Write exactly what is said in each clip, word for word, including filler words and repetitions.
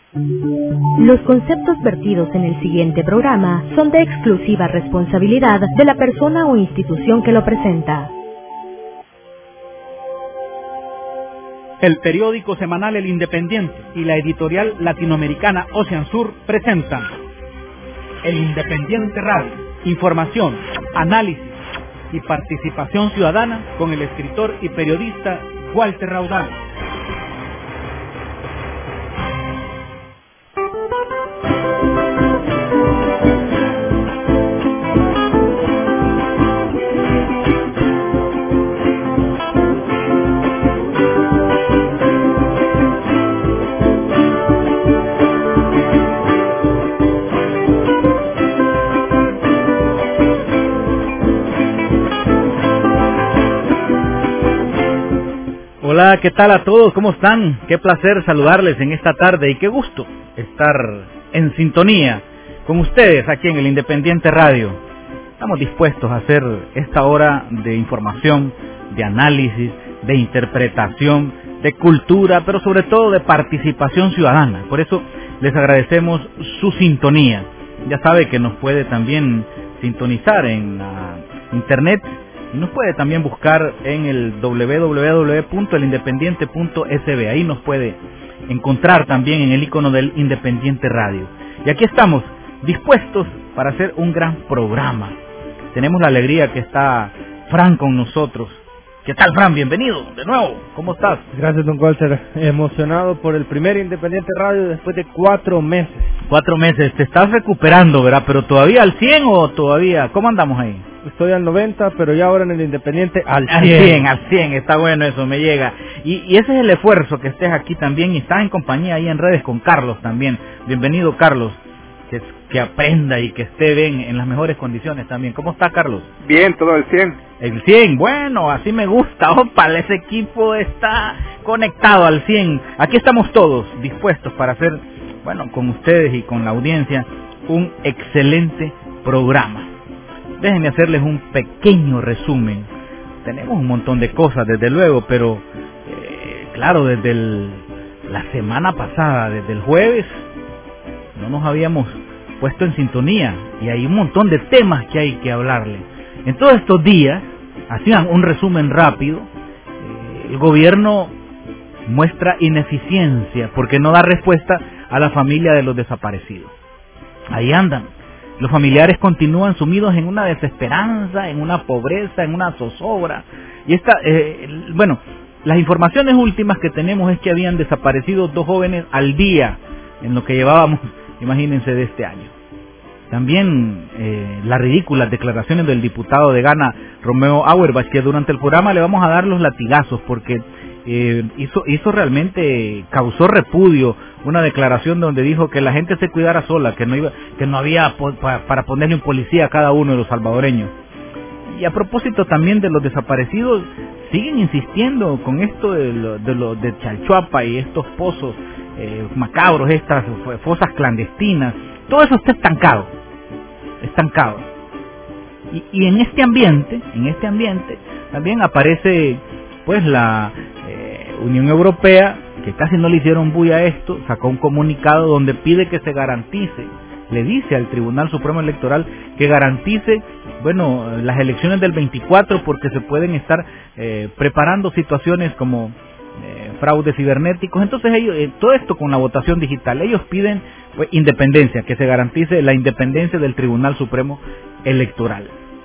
Los conceptos vertidos en el siguiente programa son de exclusiva responsabilidad de la persona o institución que lo presenta. El periódico semanal El Independiente y la editorial latinoamericana Ocean Sur presentan El Independiente Radio. Información, análisis y participación ciudadana con el escritor y periodista Walter Raudal. Hola, ¿qué tal a todos? ¿Cómo están? Qué placer saludarles en esta tarde y qué gusto estar en sintonía con ustedes aquí en el Independiente Radio. Estamos dispuestos a hacer esta hora de información, de análisis, de interpretación, de cultura, pero sobre todo de participación ciudadana. Por eso les agradecemos su sintonía. Ya sabe que nos puede también sintonizar en uh, internet. Nos puede también buscar en el doble u doble u doble u punto el independiente punto es be. Ahí nos puede encontrar también en el icono del Independiente Radio. Y aquí estamos, dispuestos para hacer un gran programa. Tenemos la alegría que está Fran con nosotros. ¿Qué tal, Fran? Bienvenido de nuevo. ¿Cómo estás? Gracias, don Walter. Emocionado por el primer Independiente Radio después de cuatro meses. Cuatro meses. Te estás recuperando, ¿verdad? Pero todavía al cien o todavía... ¿Cómo andamos ahí? Estoy al noventa, pero ya ahora en el Independiente al cien. Al cien, al cien, está bueno eso, me llega. Y, y ese es el esfuerzo que estés aquí también y estás en compañía ahí en redes con Carlos también. Bienvenido, Carlos. Que, que aprenda y que esté bien en las mejores condiciones también. ¿Cómo está, Carlos? Bien, todo el cien. El cien, bueno, así me gusta. Opa, ese equipo está conectado al cien. Aquí estamos todos dispuestos para hacer, bueno, con ustedes y con la audiencia, un excelente programa. Déjenme hacerles un pequeño resumen. Tenemos un montón de cosas, desde luego, pero eh, claro, desde el, la semana pasada, desde el jueves, no nos habíamos puesto en sintonía y hay un montón de temas que hay que hablarle. En todos estos días, hacían un resumen rápido, eh, el gobierno muestra ineficiencia porque no da respuesta a la familia de los desaparecidos. Ahí andan. Los familiares continúan sumidos en una desesperanza, en una pobreza, en una zozobra. Y esta, eh, bueno, las informaciones últimas que tenemos es que habían desaparecido dos jóvenes al día en lo que llevábamos, imagínense, de este año. También eh, las ridículas declaraciones del diputado de Ghana, Romeo Auerbach, que durante el programa le vamos a dar los latigazos porque eh, hizo, hizo realmente, causó repudio. Una declaración donde dijo que la gente se cuidara sola, que no iba, que no había po pa para ponerle un policía a cada uno de los salvadoreños. Y a propósito también de los desaparecidos, siguen insistiendo con esto de lo de, lo, de Chalchuapa y estos pozos eh, macabros, estas fosas clandestinas. Todo eso está estancado, estancado. Y, y en este ambiente, en este ambiente también aparece pues la eh, Unión Europea, que casi no le hicieron bulla a esto, sacó un comunicado donde pide que se garantice, le dice al Tribunal Supremo Electoral que garantice, bueno, las elecciones del veinticuatro porque se pueden estar eh, preparando situaciones como eh, fraudes cibernéticos. Entonces ellos, eh, todo esto con la votación digital, ellos piden pues, independencia, que se garantice la independencia del Tribunal Supremo Electoral.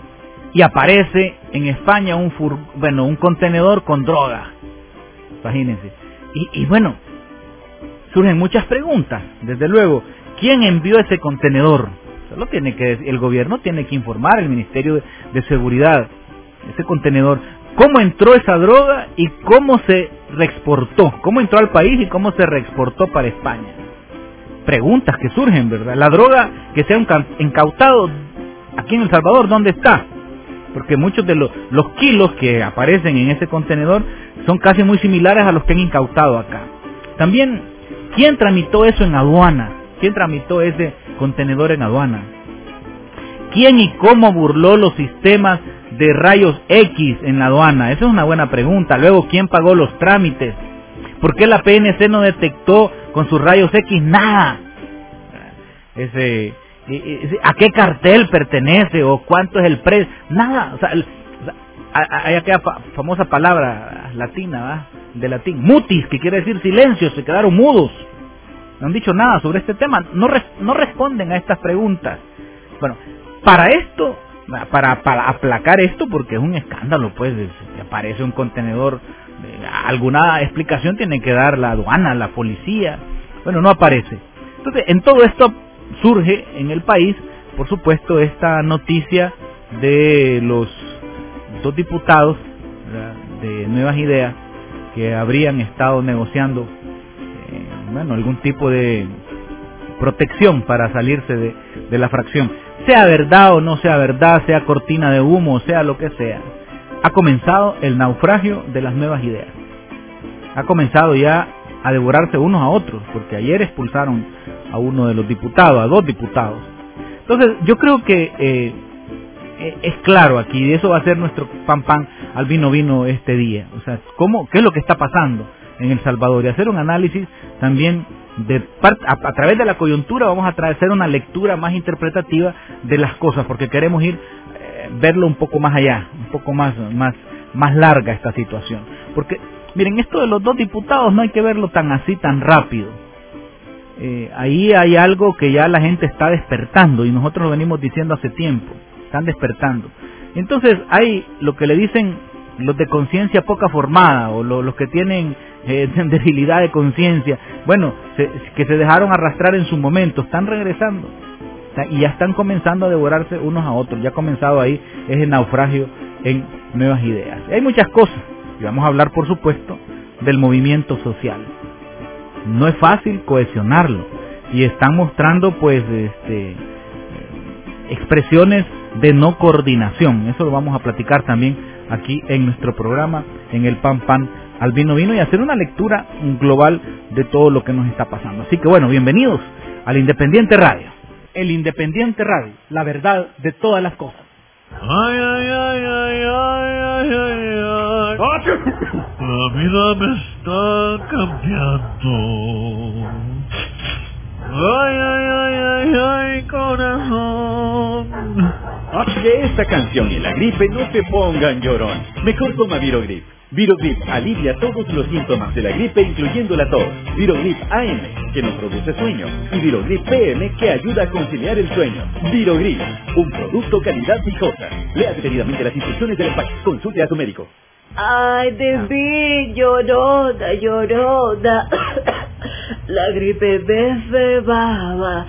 Y aparece en España un fur, bueno, un contenedor con droga, imagínense. Y, y bueno, surgen muchas preguntas, desde luego, ¿quién envió ese contenedor? Solo tiene que, el gobierno tiene que informar, el Ministerio de, de Seguridad, ese contenedor, cómo entró esa droga y cómo se reexportó, cómo entró al país y cómo se reexportó para España. Preguntas que surgen, ¿verdad? La droga que se ha incautado aquí en El Salvador, ¿dónde está? Porque muchos de los, los kilos que aparecen en ese contenedor son casi muy similares a los que han incautado acá. También, ¿quién tramitó eso en aduana? ¿Quién tramitó ese contenedor en aduana? ¿Quién y cómo burló los sistemas de rayos X en la aduana? Esa es una buena pregunta. Luego, ¿quién pagó los trámites? ¿Por qué la P N C no detectó con sus rayos X, nada. Ese, ese, ¿a qué cartel pertenece o cuánto es el precio? Nada. O sea, el, o sea, hay aquella fa, famosa palabra latina, ¿verdad? De latín, mutis, que quiere decir silencio, se quedaron mudos. No han dicho nada sobre este tema, no, res, no responden a estas preguntas. Bueno, para esto, para, para aplacar esto, porque es un escándalo, pues, si aparece un contenedor, alguna explicación tiene que dar la aduana, la policía. Bueno, no aparece. Entonces, en todo esto surge en el país, por supuesto, esta noticia de los dos diputados, ¿verdad?, de Nuevas Ideas, que habrían estado negociando eh, bueno, algún tipo de protección para salirse de, de la fracción. Sea verdad o no sea verdad, sea cortina de humo, sea lo que sea, ha comenzado el naufragio de las Nuevas Ideas. Ha comenzado ya a devorarse unos a otros, porque ayer expulsaron a uno de los diputados, a dos diputados. Entonces, yo creo que eh, es claro aquí, y eso va a ser nuestro pan pan al vino vino este día. O sea, ¿cómo, qué es lo que está pasando en El Salvador? Y hacer un análisis también de part, a, a través de la coyuntura. Vamos a hacer una lectura más interpretativa de las cosas, porque queremos ir eh, verlo un poco más allá, un poco más, más, más larga esta situación. Porque, miren, esto de los dos diputados no hay que verlo tan así, tan rápido. Eh, ahí hay algo que ya la gente está despertando, y nosotros lo venimos diciendo hace tiempo. Están despertando. Entonces hay lo que le dicen los de conciencia poca formada, o lo, los que tienen eh, debilidad de conciencia, bueno, se, que se dejaron arrastrar en su momento, están regresando, y ya están comenzando a devorarse unos a otros. Ya ha comenzado ahí ese naufragio en Nuevas Ideas. Hay muchas cosas, y vamos a hablar, por supuesto, del movimiento social. No es fácil cohesionarlo, y están mostrando pues este expresiones de no coordinación. Eso lo vamos a platicar también aquí en nuestro programa, en el Pan Pan al Vino Vino, y hacer una lectura global de todo lo que nos está pasando. Así que bueno, bienvenidos al Independiente Radio. El Independiente Radio, la verdad de todas las cosas. Ay, ay, ay, ay, ay, ay, ay, ay. La vida me está cambiando. Ay, ay, ay, ay, ay, corazón. Que esta canción y la gripe no te pongan llorón. Mejor toma Virogrip. Virogrip alivia todos los síntomas de la gripe, incluyendo la tos. Virogrip A M, que no produce sueño. Y Virogrip P M, que ayuda a conciliar el sueño. Virogrip, un producto calidad Vijosa. Lea detenidamente las instrucciones del empaque. Consulte a tu médico. Ay, de mí, llorona, llorona. La gripe me cebaba.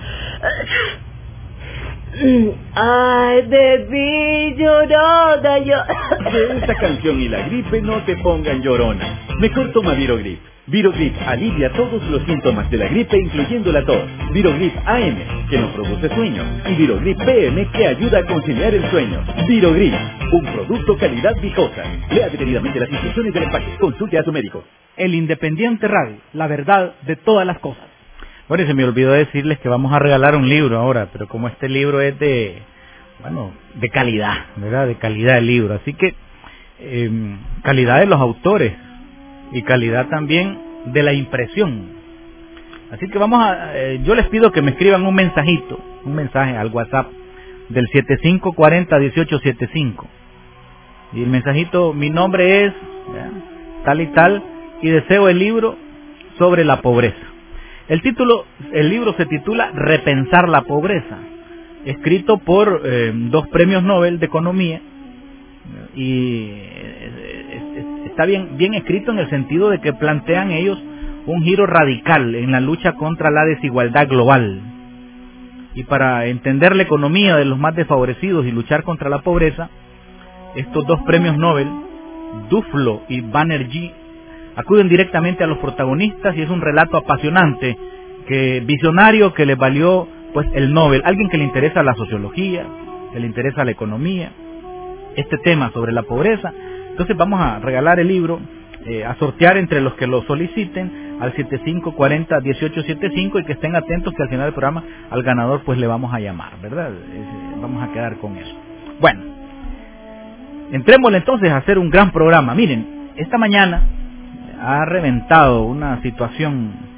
Ay, de mí, llorona, yo... Que esta canción y la gripe no te pongan llorona. Mejor toma Virogrip. Virogrip alivia todos los síntomas de la gripe, incluyendo la tos. Virogrip A M, que no produce sueño. Y Virogrip P M, que ayuda a conciliar el sueño. Virogrip, un producto calidad Vijosa. Lea detenidamente las instrucciones del empaque. Consulte a su médico. El Independiente Radio, la verdad de todas las cosas. Bueno, y se me olvidó decirles que vamos a regalar un libro ahora, pero como este libro es de, bueno, de calidad, ¿verdad? De calidad el libro, así que eh, calidad de los autores y calidad también de la impresión. Así que vamos a, eh, yo les pido que me escriban un mensajito, un mensaje al WhatsApp del siete cinco cuatro cero, uno ocho siete cinco. Y el mensajito, mi nombre es, ¿verdad?, tal y tal, y deseo el libro sobre la pobreza. El título, el libro se titula Repensar la pobreza, escrito por eh, dos premios Nobel de Economía, y está bien, bien escrito en el sentido de que plantean ellos un giro radical en la lucha contra la desigualdad global. Y para entender la economía de los más desfavorecidos y luchar contra la pobreza, estos dos premios Nobel, Duflo y Banerjee, acuden directamente a los protagonistas, y es un relato apasionante, que visionario, que le valió pues el Nobel. Alguien que le interesa la sociología, que le interesa la economía, este tema sobre la pobreza. Entonces vamos a regalar el libro, eh, a sortear entre los que lo soliciten al siete cinco cuatro cero, uno ocho siete cinco, y que estén atentos que al final del programa al ganador pues le vamos a llamar, ¿verdad? Eh, vamos a quedar con eso. Bueno, entrémosle entonces a hacer un gran programa. Miren, esta mañana ha reventado una situación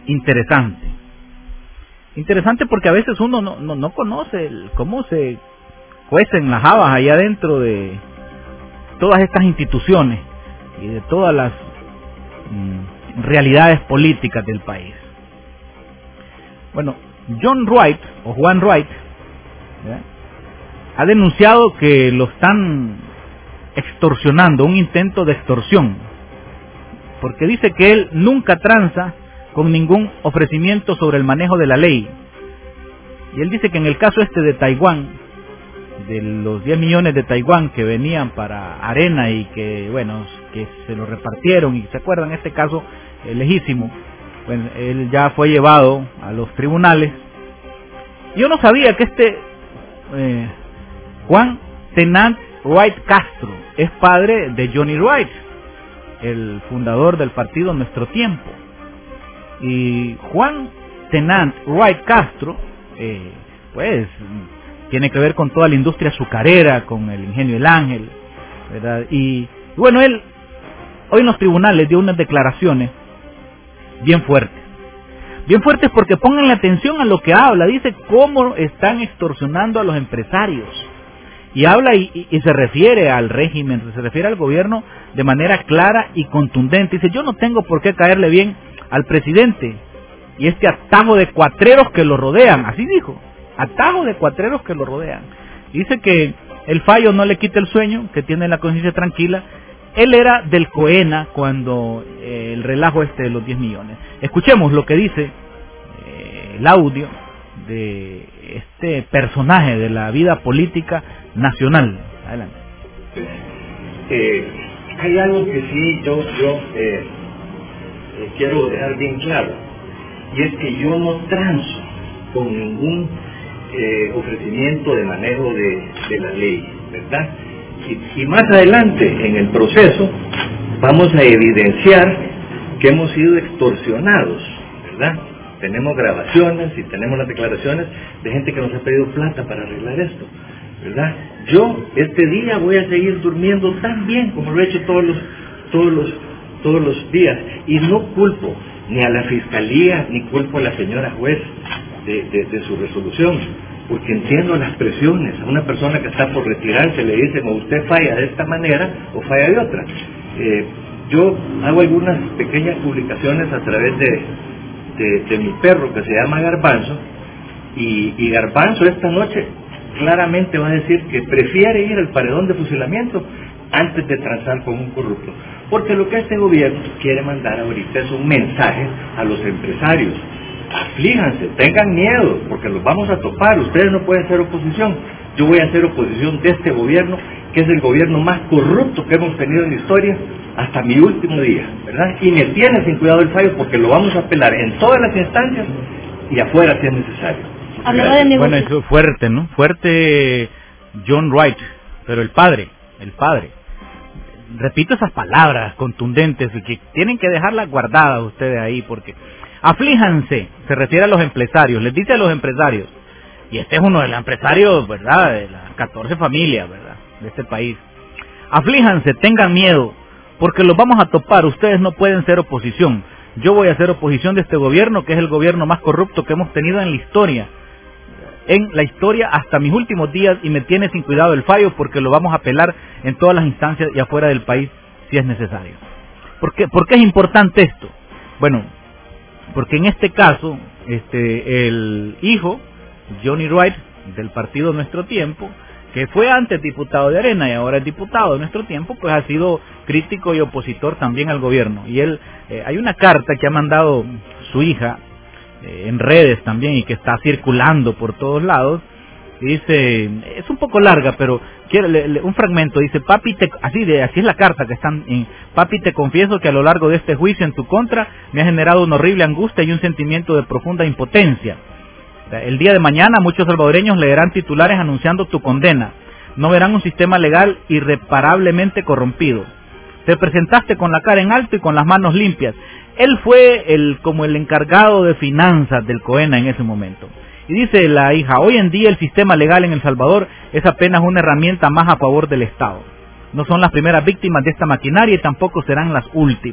interesante. Interesante porque a veces uno no, no, no conoce el, cómo se cuecen las habas allá dentro de todas estas instituciones y de todas las mm, realidades políticas del país. Bueno, John Wright, o Juan Wright, ¿verdad?, ha denunciado que lo están extorsionando, un intento de extorsión, porque dice que él nunca tranza con ningún ofrecimiento sobre el manejo de la ley. Y él dice que en el caso este de Taiwán, de los diez millones de Taiwán que venían para Arena y que, bueno, que se lo repartieron, y se acuerdan, este caso eh, lejísimo, bueno, él ya fue llevado a los tribunales. Yo no sabía que este eh, Juan Tennant Wright Castro es padre de Johnny Wright, el fundador del partido Nuestro Tiempo. Y Juan Tennant Wright Castro, eh, pues, tiene que ver con toda la industria azucarera, con el Ingenio El Ángel, ¿verdad? Y bueno, él hoy en los tribunales dio unas declaraciones bien fuertes. Bien fuertes porque pongan la atención a lo que habla. Dice cómo están extorsionando a los empresarios. Y habla y, y, y se refiere al régimen, se refiere al gobierno de manera clara y contundente. Dice, yo no tengo por qué caerle bien al presidente y este atajo de cuatreros que lo rodean. Así dijo, atajo de cuatreros que lo rodean. Dice que el fallo no le quita el sueño, que tiene la conciencia tranquila. Él era del COENA cuando eh, el relajo este de los diez millones. Escuchemos lo que dice eh, el audio de este personaje de la vida política nacional. Adelante. Eh, hay algo que sí yo, yo eh, eh, quiero dejar bien claro, y es que yo no transo con ningún eh, ofrecimiento de manejo de, de la ley, ¿verdad? Y, y más adelante en el proceso vamos a evidenciar que hemos sido extorsionados, ¿verdad? Tenemos grabaciones y tenemos las declaraciones de gente que nos ha pedido plata para arreglar esto, ¿verdad? Yo este día voy a seguir durmiendo tan bien como lo he hecho todos los todos los todos los días, y no culpo ni a la fiscalía ni culpo a la señora juez de, de, de su resolución, porque entiendo las presiones. A una persona que está por retirarse le dicen, o usted falla de esta manera o falla de otra. Eh, yo hago algunas pequeñas publicaciones a través de, de, de mi perro que se llama Garbanzo, y, y Garbanzo esta noche claramente va a decir que prefiere ir al paredón de fusilamiento antes de transar con un corrupto, porque lo que este gobierno quiere mandar ahorita es un mensaje a los empresarios: aflíjanse, tengan miedo, porque los vamos a topar, ustedes no pueden ser oposición, yo voy a ser oposición de este gobierno, que es el gobierno más corrupto que hemos tenido en la historia hasta mi último día, ¿verdad? Y me tiene sin cuidado el fallo, porque lo vamos a apelar en todas las instancias y afuera si es necesario. Bueno, eso es fuerte, ¿no? Fuerte John Wright, pero el padre, el padre, repito esas palabras contundentes y que tienen que dejarlas guardadas ustedes ahí, porque aflíjanse, se refiere a los empresarios, les dice a los empresarios, y este es uno de los empresarios, ¿verdad?, de las catorce familias, ¿verdad?, de este país. Aflíjanse, tengan miedo, porque los vamos a topar, ustedes no pueden ser oposición. Yo voy a ser oposición de este gobierno, que es el gobierno más corrupto que hemos tenido en la historia, en la historia hasta mis últimos días, y me tiene sin cuidado el fallo, porque lo vamos a apelar en todas las instancias y afuera del país si es necesario. ¿Por qué, ¿Por qué es importante esto? Bueno, porque en este caso, este, el hijo, Johnny Wright, del partido Nuestro Tiempo, que fue antes diputado de Arena y ahora es diputado de Nuestro Tiempo, pues ha sido crítico y opositor también al gobierno. Y él, eh, hay una carta que ha mandado su hija eh, en redes también y que está circulando por todos lados. Y dice, es un poco larga, pero quiero le, le, un fragmento. Dice, papi, te, así de así es la carta que están en, papi, te confieso que a lo largo de este juicio en tu contra me ha generado una horrible angustia y un sentimiento de profunda impotencia. El día de mañana muchos salvadoreños leerán titulares anunciando tu condena. No verán un sistema legal irreparablemente corrompido. Te presentaste con la cara en alto y con las manos limpias. Él fue el como el encargado de finanzas del COENA en ese momento. Y dice la hija, hoy en día el sistema legal en El Salvador es apenas una herramienta más a favor del Estado. No son las primeras víctimas de esta maquinaria y tampoco serán las últimas.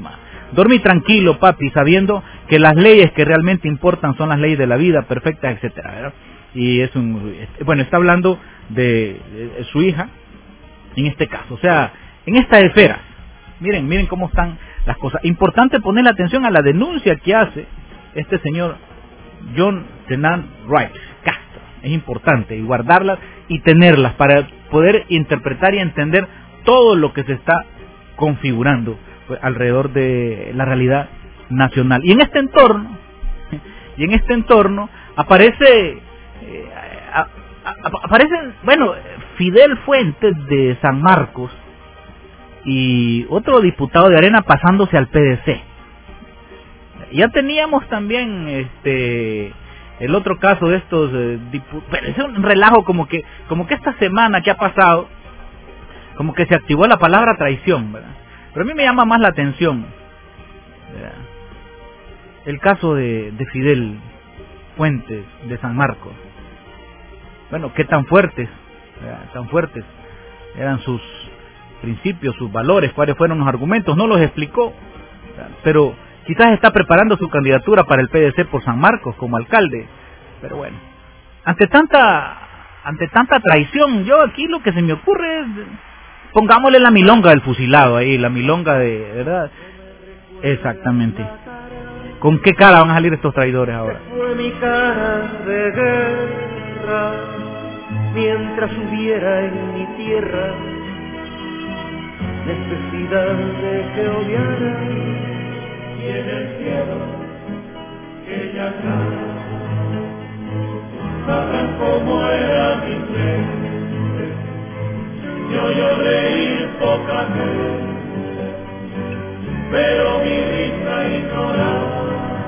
dormí tranquilo, papi, sabiendo que las leyes que realmente importan son las leyes de la vida, perfectas, etcétera, ¿verdad? Y es un, bueno, está hablando de, de su hija, en este caso, o sea, en esta esfera, miren, miren cómo están las cosas. Importante poner la atención a la denuncia que hace este señor John Tennant Wright Castro, es importante, y guardarlas y tenerlas para poder interpretar y entender todo lo que se está configurando pues, alrededor de la realidad nacional. Y en este entorno, y en este entorno aparece, eh, a, a, aparecen, bueno, Fidel Fuentes de San Marcos y otro diputado de Arena pasándose al P D C. Ya teníamos también este el otro caso de estos eh, diputados, es un relajo como que como que esta semana que ha pasado como que se activó la palabra traición, ¿verdad? Pero a mí me llama más la atención, ¿verdad?, el caso de, de Fidel Fuentes de San Marcos. Bueno, qué tan fuertes, ¿verdad?, tan fuertes eran sus principios, sus valores, cuáles fueron los argumentos, no los explicó, ¿verdad?, pero quizás está preparando su candidatura para el P D C por San Marcos como alcalde. Pero bueno, ante tanta ante tanta traición, yo aquí lo que se me ocurre es, pongámosle la milonga del fusilado ahí, la milonga de, ¿verdad? Exactamente. ¿Con qué cara van a salir estos traidores ahora? Fue mi cara de guerra, mientras hubiera en mi tierra necesidad de que odiara, y en el cielo que ya clara, sabrán cómo era mi frente, yo yo reír pocas veces, pero mi risa ignoraba,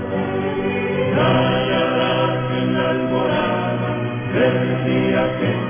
calladas en la alborada, decía que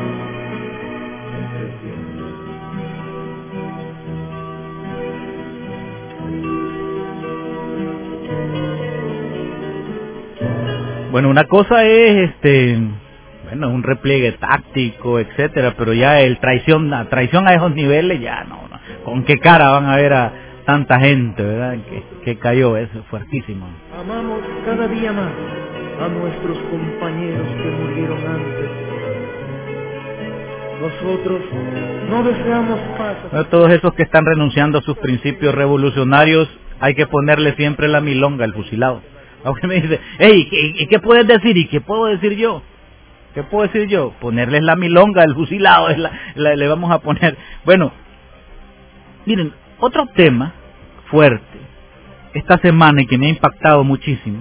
bueno, una cosa es este, bueno, un repliegue táctico, etcétera, pero ya el traición, la traición a esos niveles ya no, no. ¿Con qué cara van a ver a tanta gente, verdad? Que, que cayó eso, fuertísimo. Amamos cada día más a nuestros compañeros que murieron antes. Nosotros no deseamos paz. A todos esos que están renunciando a sus principios revolucionarios, hay que ponerle siempre la milonga al fusilado. Aunque me dice, hey, ¿y qué puedes decir? ¿Y qué puedo decir yo? ¿Qué puedo decir yo? Ponerles la milonga al fusilado, es la, la, le vamos a poner. Bueno, miren, otro tema fuerte esta semana y que me ha impactado muchísimo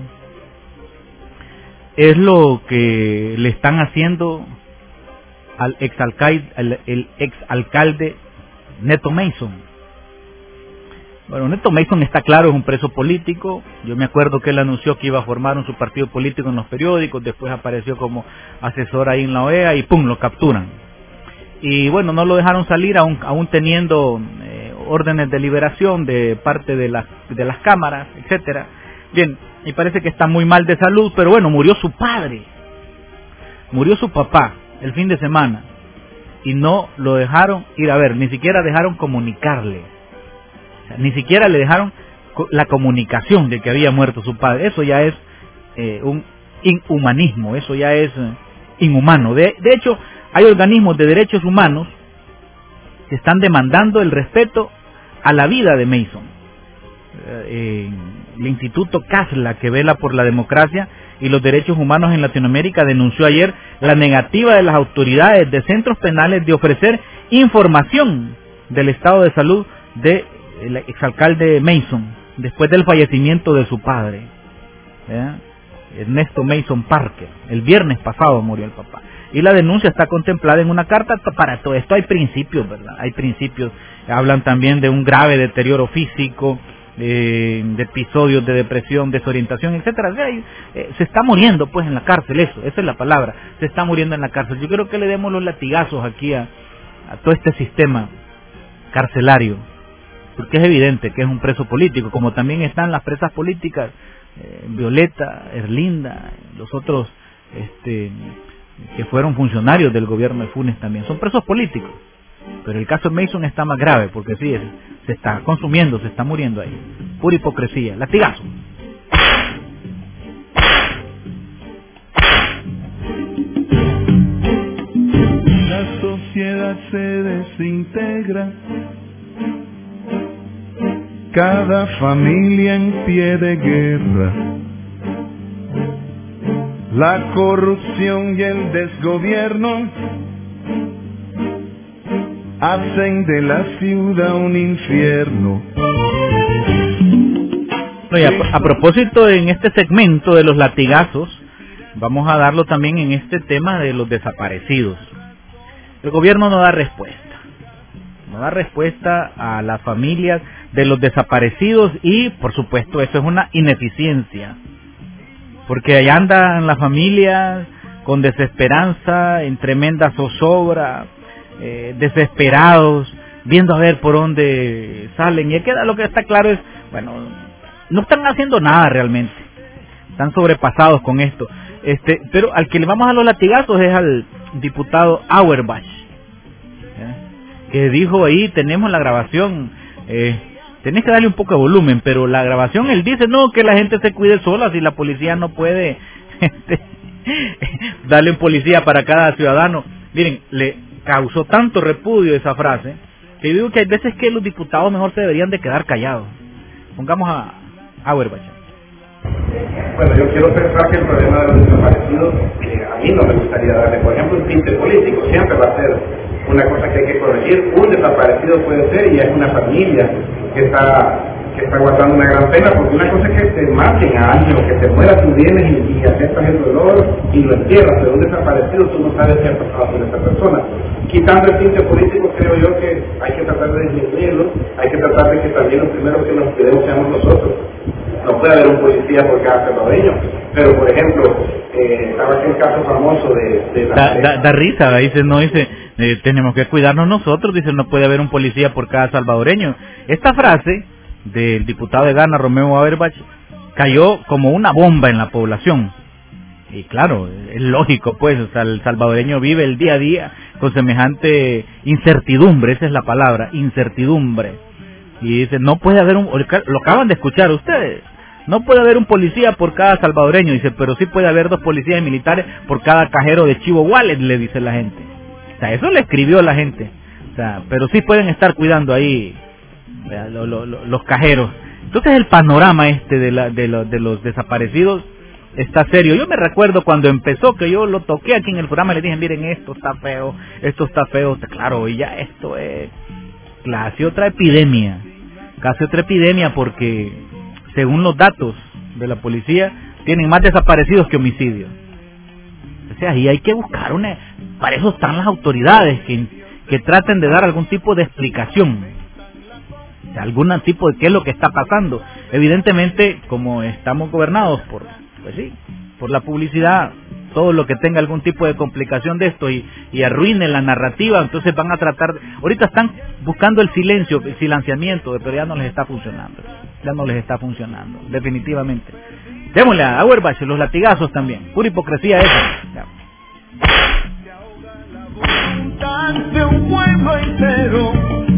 es lo que le están haciendo al exalcalde, al, el exalcalde Neto Mason. Bueno, Neto Mason está claro, es un preso político. Yo me acuerdo que él anunció que iba a formar un su partido político en los periódicos, después apareció como asesor ahí en la O E A y ¡pum!, lo capturan. Y bueno, no lo dejaron salir aún, aún teniendo eh, órdenes de liberación de parte de las, de las cámaras, etcétera. Bien, y parece que está muy mal de salud, pero bueno, murió su padre, murió su papá el fin de semana y no lo dejaron ir a ver, ni siquiera dejaron comunicarle. O sea, ni siquiera le dejaron la comunicación de que había muerto su padre. Eso ya es eh, un inhumanismo, eso ya es eh, inhumano. De, de hecho, hay organismos de derechos humanos que están demandando el respeto a la vida de Mason. Eh, el Instituto CASLA, que vela por la democracia y los derechos humanos en Latinoamérica, denunció ayer la negativa de las autoridades de centros penales de ofrecer información del estado de salud de el exalcalde Mason después del fallecimiento de su padre, ¿verdad?, Ernesto Mason Parker. El viernes pasado murió el papá y la denuncia está contemplada en una carta. Para todo esto hay principios, ¿verdad? Hay principios. Hablan también de un grave deterioro físico, eh, de episodios de depresión, desorientación, etcétera. O sea, eh, se está muriendo pues en la cárcel, eso, esa es la palabra, se está muriendo en la cárcel. Yo creo que le demos los latigazos aquí a, a todo este sistema carcelario, porque es evidente que es un preso político, como también están las presas políticas, eh, Violeta, Erlinda, los otros este, que fueron funcionarios del gobierno de Funes también, son presos políticos. Pero el caso de Mason está más grave, porque sí, es, se está consumiendo, se está muriendo ahí. Pura hipocresía. Latigazo. La sociedad se desintegra, cada familia en pie de guerra. La corrupción y el desgobierno hacen de la ciudad un infierno. No, y a, a propósito, en este segmento de los latigazos, vamos a darlo también en este tema de los desaparecidos. El gobierno no da respuesta, no da respuesta a las familias de los desaparecidos y, por supuesto, eso es una ineficiencia, porque allá andan las familias con desesperanza, en tremenda zozobra, eh, desesperados, viendo a ver por dónde salen, y queda lo que está claro es, bueno, no están haciendo nada realmente, están sobrepasados con esto. Este, pero al que le vamos a los latigazos es al diputado Auerbach, ¿eh? que dijo ahí, tenemos la grabación, eh, tenés que darle un poco de volumen, pero la grabación, él dice, no, que la gente se cuide sola, si la policía no puede este, darle un policía para cada ciudadano. Miren, le causó tanto repudio esa frase, que yo digo que hay veces que los diputados mejor se deberían de quedar callados. Pongamos a Auerbach. Bueno, yo quiero pensar que el problema de los desaparecidos, eh, a mí no me gustaría darle, por ejemplo, un tinte político, siempre va a ser una cosa que hay que corregir. Un desaparecido puede ser, y es una familia que está que está guardando una gran pena, porque una cosa es que te maten a alguien, o que te muera, tú vienes y, y aceptas el dolor y lo entierras, pero un desaparecido tú no sabes qué ha pasado con esa persona. Quitando el tinte político, creo yo que hay que tratar de disminuirlo, hay que tratar de que también los primeros que nos cuidemos seamos nosotros. No puede haber un policía por cada salvadoreño, pero por ejemplo, eh, estaba aquí el caso famoso de... de la da, da, da risa, dice, no dice, eh, tenemos que cuidarnos nosotros, dice, no puede haber un policía por cada salvadoreño. Esta frase del diputado de Ghana, Romeo Auerbach, cayó como una bomba en la población. Y claro, es lógico, pues, o sea, el salvadoreño vive el día a día con semejante incertidumbre, esa es la palabra, incertidumbre. Y dice, no puede haber un, lo acaban de escuchar ustedes, no puede haber un policía por cada salvadoreño, dice, pero sí puede haber dos policías militares por cada cajero de Chivo Wallet, le dice la gente. O sea, eso le escribió la gente. O sea, pero sí pueden estar cuidando ahí lo, lo, lo, los cajeros. Entonces el panorama este de, la, de, lo, de los desaparecidos está serio. Yo me recuerdo cuando empezó, que yo lo toqué aquí en el programa y le dije, miren, esto está feo, esto está feo, claro, y ya esto es casi otra epidemia, casi otra epidemia, porque según los datos de la policía, tienen más desaparecidos que homicidios. O sea, ahí hay que buscar una, para eso están las autoridades, que, que traten de dar algún tipo de explicación, o sea, algún tipo de qué es lo que está pasando. Evidentemente, como estamos gobernados por, pues sí, por la publicidad, todo lo que tenga algún tipo de complicación de esto y, y arruine la narrativa, entonces van a tratar, ahorita están buscando el silencio, el silenciamiento, pero ya no les está funcionando, ya no les está funcionando, definitivamente. Démosle a Auerbach los latigazos también, pura hipocresía eso. Ya. De un pueblo entero,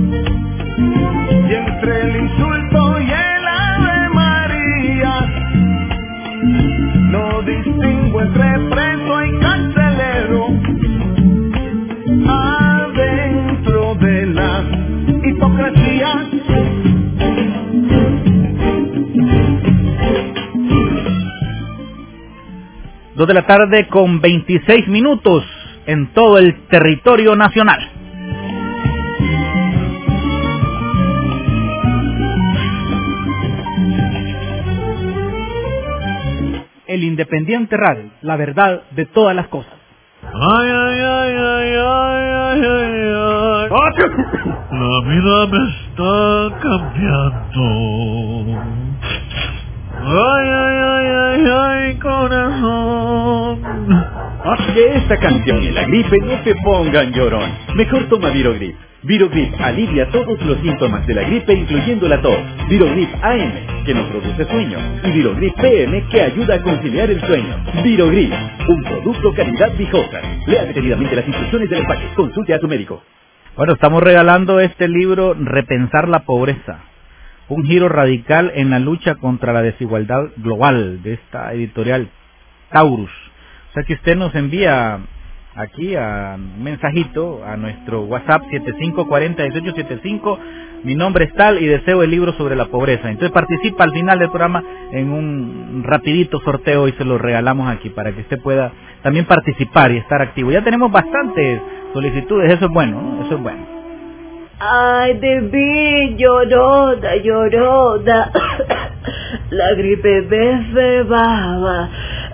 y entre el insulto y el Ave María, no distingo entre preso y carcelero, adentro de la hipocresía. Dos de la tarde con veintiséis minutos en todo el territorio nacional. El Independiente Radio, la verdad de todas las cosas. Ay, ay, ay, ay, ay, ay, ay, ay. La vida me está cambiando. Ay, ay, ay, ay, ay, corazón. Que esta canción y la gripe no te pongan llorón. Mejor toma Virogrip. Virogrip alivia todos los síntomas de la gripe, incluyendo la tos. Virogrip A M, que no produce sueño. Y Virogrip P M, que ayuda a conciliar el sueño. Virogrip, un producto calidad Vijosa. Lea detenidamente las instrucciones del empaque. Consulte a tu médico. Bueno, estamos regalando este libro, Repensar la Pobreza, un giro radical en la lucha contra la desigualdad global, de esta editorial Taurus. O sea que usted nos envía aquí a un mensajito a nuestro WhatsApp siete cinco cuatro cero, uno ocho siete cinco, mi nombre es tal y deseo el libro sobre la pobreza. Entonces participa al final del programa en un rapidito sorteo y se lo regalamos aquí para que usted pueda también participar y estar activo. Ya tenemos bastantes solicitudes, eso es bueno, ¿no? Eso es bueno. Ay, de mí, llorona, llorona, la gripe me cebaba.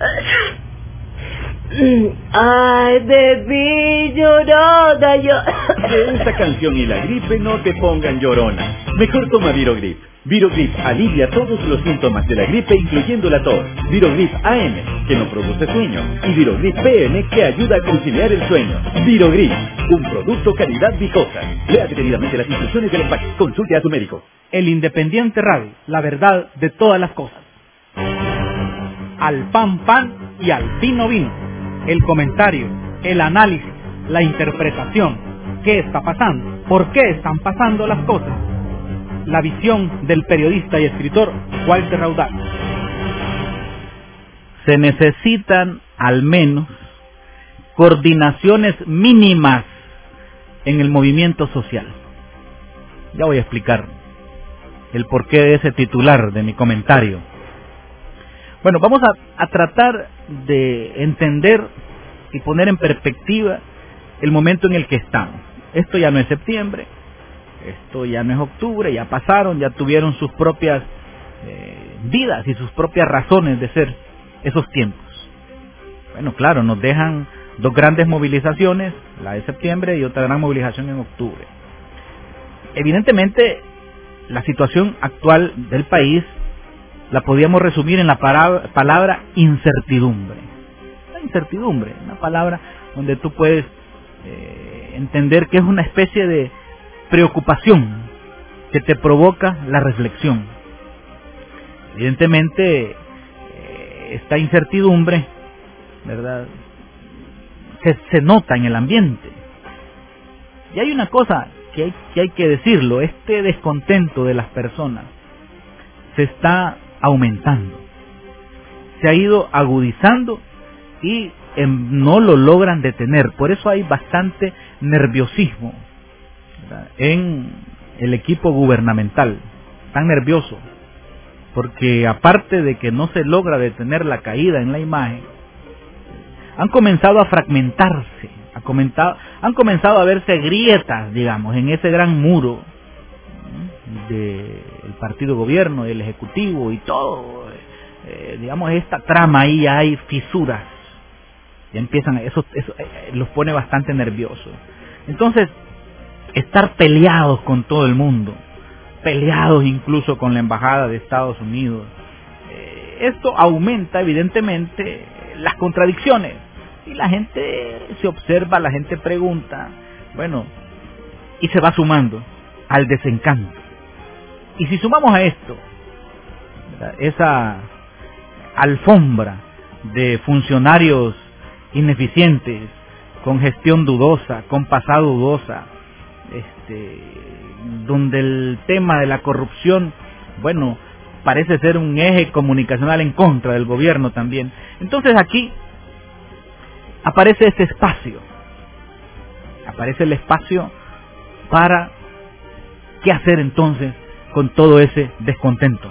Ay, de mí, llorona, yo... Que esta canción y la gripe no te pongan llorona. Mejor toma Virogrip. Virogrip alivia todos los síntomas de la gripe, incluyendo la tos. Virogrip A M, que no produce sueño. Y Virogrip P M, que ayuda a conciliar el sueño. Virogrip, un producto calidad Vicosa. Lea detenidamente las instrucciones del empaque. Consulte a su médico. El Independiente Radio, la verdad de todas las cosas. Al pan pan y al vino vino. El comentario, el análisis, la interpretación. ¿Qué está pasando? ¿Por qué están pasando las cosas? La visión del periodista y escritor Walter Raudal. Se necesitan al menos coordinaciones mínimas en el movimiento social. Ya voy a explicar el porqué de ese titular de mi comentario. Bueno, vamos a, a tratar de entender y poner en perspectiva el momento en el que estamos. Esto ya no es septiembre, esto ya no es octubre, ya pasaron, ya tuvieron sus propias eh, vidas y sus propias razones de ser esos tiempos. Bueno, claro, nos dejan dos grandes movilizaciones, la de septiembre y otra gran movilización en octubre. Evidentemente, la situación actual del país la podíamos resumir en la palabra, palabra incertidumbre. La incertidumbre, una palabra donde tú puedes eh, entender que es una especie de preocupación que te provoca la reflexión. Evidentemente, eh, esta incertidumbre, ¿verdad?, se, se nota en el ambiente. Y hay una cosa que hay, que hay que decirlo, este descontento de las personas se está aumentando, se ha ido agudizando y eh, no lo logran detener. Por eso hay bastante nerviosismo, ¿verdad?, en el equipo gubernamental. Están nerviosos porque aparte de que no se logra detener la caída en la imagen, han comenzado a fragmentarse, ha comentado, han comenzado a verse grietas, digamos, en ese gran muro del partido gobierno, del ejecutivo y todo, eh, digamos, esta trama ahí hay fisuras, ya empiezan, eso, eso eh, los pone bastante nerviosos. Entonces, estar peleados con todo el mundo, peleados incluso con la embajada de Estados Unidos, eh, esto aumenta evidentemente las contradicciones y la gente se observa, la gente pregunta, bueno, y se va sumando al desencanto. Y si sumamos a esto, ¿verdad?, esa alfombra de funcionarios ineficientes, con gestión dudosa, con pasado dudosa, este, donde el tema de la corrupción, bueno, parece ser un eje comunicacional en contra del gobierno también. Entonces aquí aparece ese espacio, aparece el espacio para qué hacer entonces con todo ese descontento.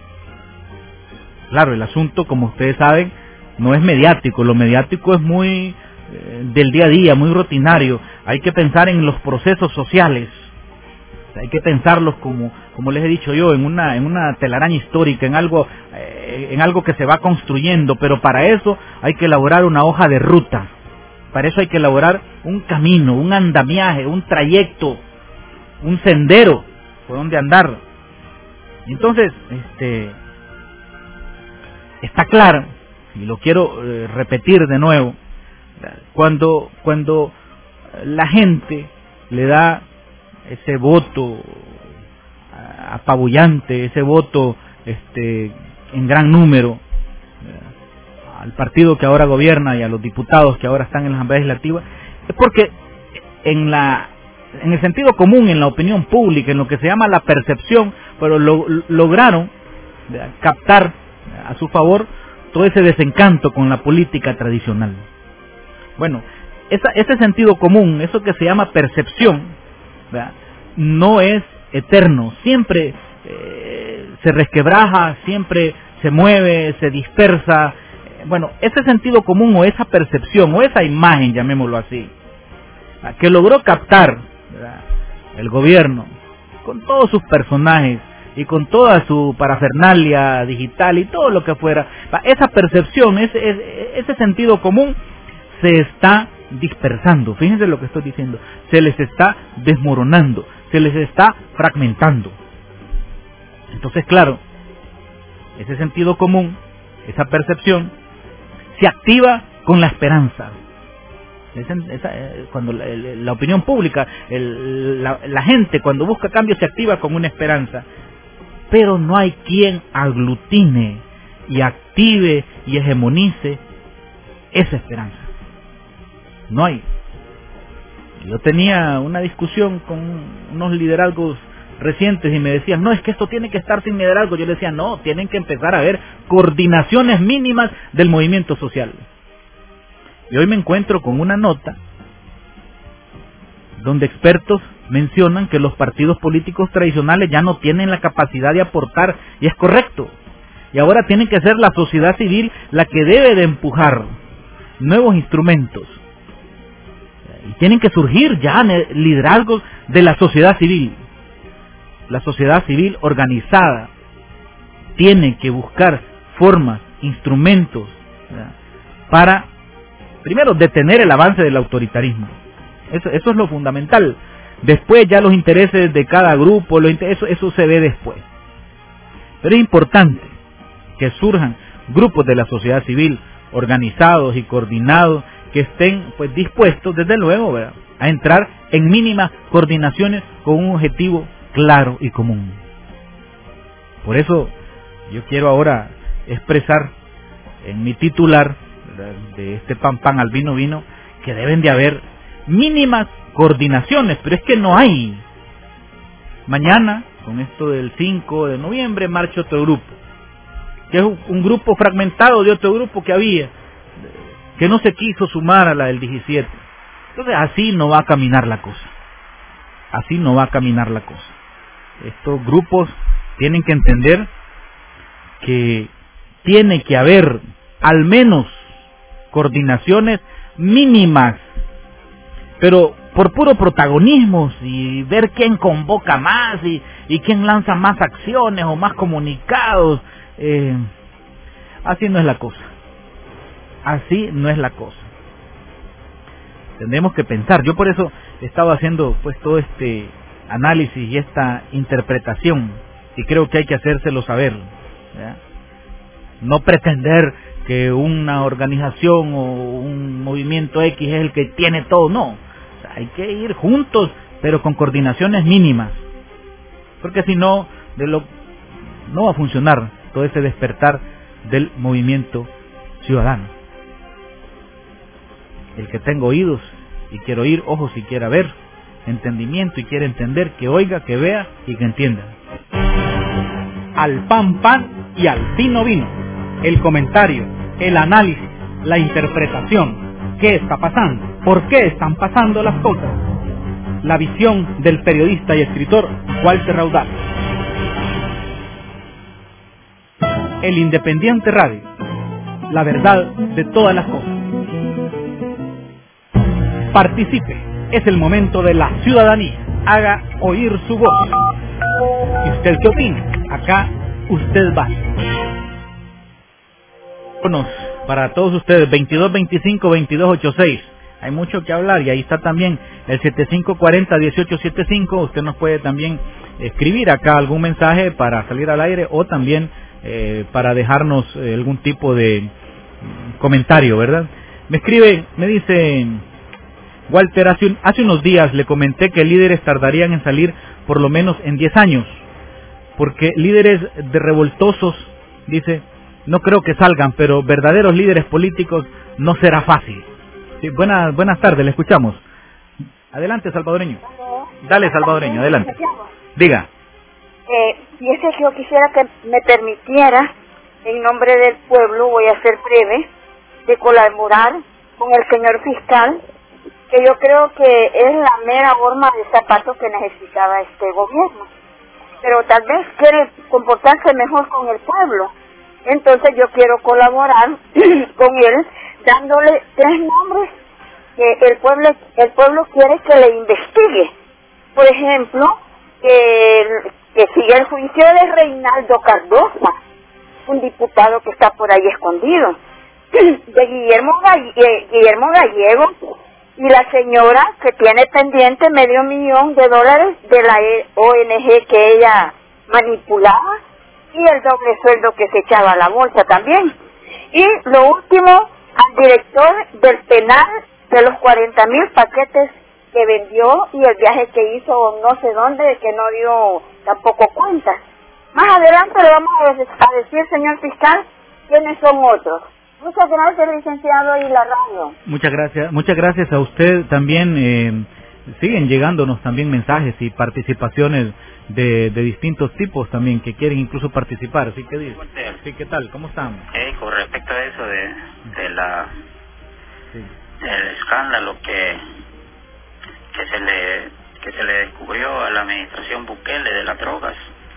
Claro, el asunto, como ustedes saben, no es mediático, lo mediático es muy eh, del día a día, muy rutinario. Hay que pensar en los procesos sociales, hay que pensarlos como, como les he dicho yo, en una, en una telaraña histórica, en algo, eh, en algo que se va construyendo, pero para eso hay que elaborar una hoja de ruta, para eso hay que elaborar un camino, un andamiaje, un trayecto, un sendero por donde andar. Entonces, este, está claro, y lo quiero eh, repetir de nuevo, cuando, cuando la gente le da ese voto apabullante, ese voto este, en gran número al partido que ahora gobierna y a los diputados que ahora están en la Asamblea Legislativa, es porque en la en el sentido común, en la opinión pública, en lo que se llama la percepción, pero lo, lograron captar a su favor todo ese desencanto con la política tradicional. Bueno, esa, ese sentido común, eso que se llama percepción, ¿verdad?, no es eterno, siempre eh, se resquebraja, siempre se mueve, se dispersa. Bueno, ese sentido común o esa percepción o esa imagen, llamémoslo así, que logró captar, ¿verdad?, el gobierno con todos sus personajes y con toda su parafernalia digital y todo lo que fuera, esa percepción, ese, ese sentido común se está dispersando. Fíjense lo que estoy diciendo, se les está desmoronando, se les está fragmentando. Entonces, claro, ese sentido común, esa percepción, se activa con la esperanza. Esa, esa, cuando la, la opinión pública, el, la, la gente cuando busca cambio se activa con una esperanza, pero no hay quien aglutine y active y hegemonice esa esperanza. No hay. Yo tenía una discusión con unos liderazgos recientes y me decían, no, es que esto tiene que estar sin liderazgo. Yo les decía, no, tienen que empezar a ver coordinaciones mínimas del movimiento social. Y hoy me encuentro con una nota donde expertos mencionan que los partidos políticos tradicionales ya no tienen la capacidad de aportar, y es correcto. Y ahora tiene que ser la sociedad civil la que debe de empujar nuevos instrumentos. Y tienen que surgir ya liderazgos de la sociedad civil. La sociedad civil organizada tiene que buscar formas, instrumentos, ¿verdad?, para, primero, detener el avance del autoritarismo. Eso, eso es lo fundamental. Después ya los intereses de cada grupo, lo, eso, eso se ve después. Pero es importante que surjan grupos de la sociedad civil organizados y coordinados que estén pues dispuestos, desde luego, ¿verdad?, a entrar en mínimas coordinaciones con un objetivo claro y común. Por eso yo quiero ahora expresar en mi titular, ¿verdad?, de este pan pan al vino vino, que deben de haber mínimas coordinaciones, pero es que no hay. Mañana, con esto del cinco de noviembre, marcha otro grupo, que es un grupo fragmentado de otro grupo que había, que no se quiso sumar a la del diecisiete. Entonces así no va a caminar la cosa. Así no va a caminar la cosa. Estos grupos tienen que entender que tiene que haber al menos coordinaciones mínimas, pero por puro protagonismo y ver quién convoca más y, y quién lanza más acciones o más comunicados. Eh, así no es la cosa. Así no es la cosa. Tendremos que pensar. Yo por eso estaba haciendo pues todo este análisis y esta interpretación, y creo que hay que hacérselo saber, ¿verdad? No pretender que una organización o un movimiento X es el que tiene todo, no. O sea, hay que ir juntos, pero con coordinaciones mínimas, porque si no, de lo, no va a funcionar todo ese despertar del movimiento ciudadano. El que tenga oídos y quiera oír, ojos y quiera ver, entendimiento y quiera entender, que oiga, que vea y que entienda. Al pan pan y al vino vino. El comentario, el análisis, la interpretación. ¿Qué está pasando? ¿Por qué están pasando las cosas? La visión del periodista y escritor Walter Raudal. El Independiente Radio. La verdad de todas las cosas. Participe, es el momento de la ciudadanía. Haga oír su voz. ¿Y usted qué opina? Acá usted va. Bueno, para todos ustedes, veintidós veinticinco veintidós ochenta y seis. Hay mucho que hablar y ahí está también el setenta y cinco cuarenta dieciocho setenta y cinco. Usted nos puede también escribir acá algún mensaje para salir al aire o también eh, para dejarnos eh, algún tipo de comentario, ¿verdad? Me escribe, me dice... Walter, hace, un, hace unos días le comenté que líderes tardarían en salir por lo menos en diez años, porque líderes de revoltosos, dice, no creo que salgan, pero verdaderos líderes políticos no será fácil. Sí, buenas, buenas tardes, le escuchamos. Adelante, salvadoreño. Dale, salvadoreño, adelante. Diga. Eh, y es que yo quisiera que me permitiera, en nombre del pueblo, voy a ser breve, de colaborar con el señor fiscal, que yo creo que es la mera horma de zapato que necesitaba este gobierno. Pero tal vez quiere comportarse mejor con el pueblo. Entonces yo quiero colaborar con él, dándole tres nombres que el pueblo el pueblo quiere que le investigue. Por ejemplo, que, que siga el juicio de Reinaldo Cardosa, un diputado que está por ahí escondido, de Guillermo, Gall Guillermo Gallego, y la señora que tiene pendiente medio millón de dólares de la O N G que ella manipulaba, y el doble sueldo que se echaba a la bolsa también. Y lo último, al director del penal de los cuarenta mil paquetes que vendió y el viaje que hizo no sé dónde, que no dio tampoco cuenta. Más adelante le vamos a decir, señor fiscal, quiénes son otros. Muchas gracias, licenciado, y la radio. Muchas gracias, muchas gracias a usted también. Eh, siguen llegándonos también mensajes y participaciones de, de distintos tipos también que quieren incluso participar. Así que dice, sí, ¿qué tal? ¿Cómo estamos? Eh, con respecto a eso de, de la sí. del escándalo que que se le que se le descubrió a la administración Bukele de las drogas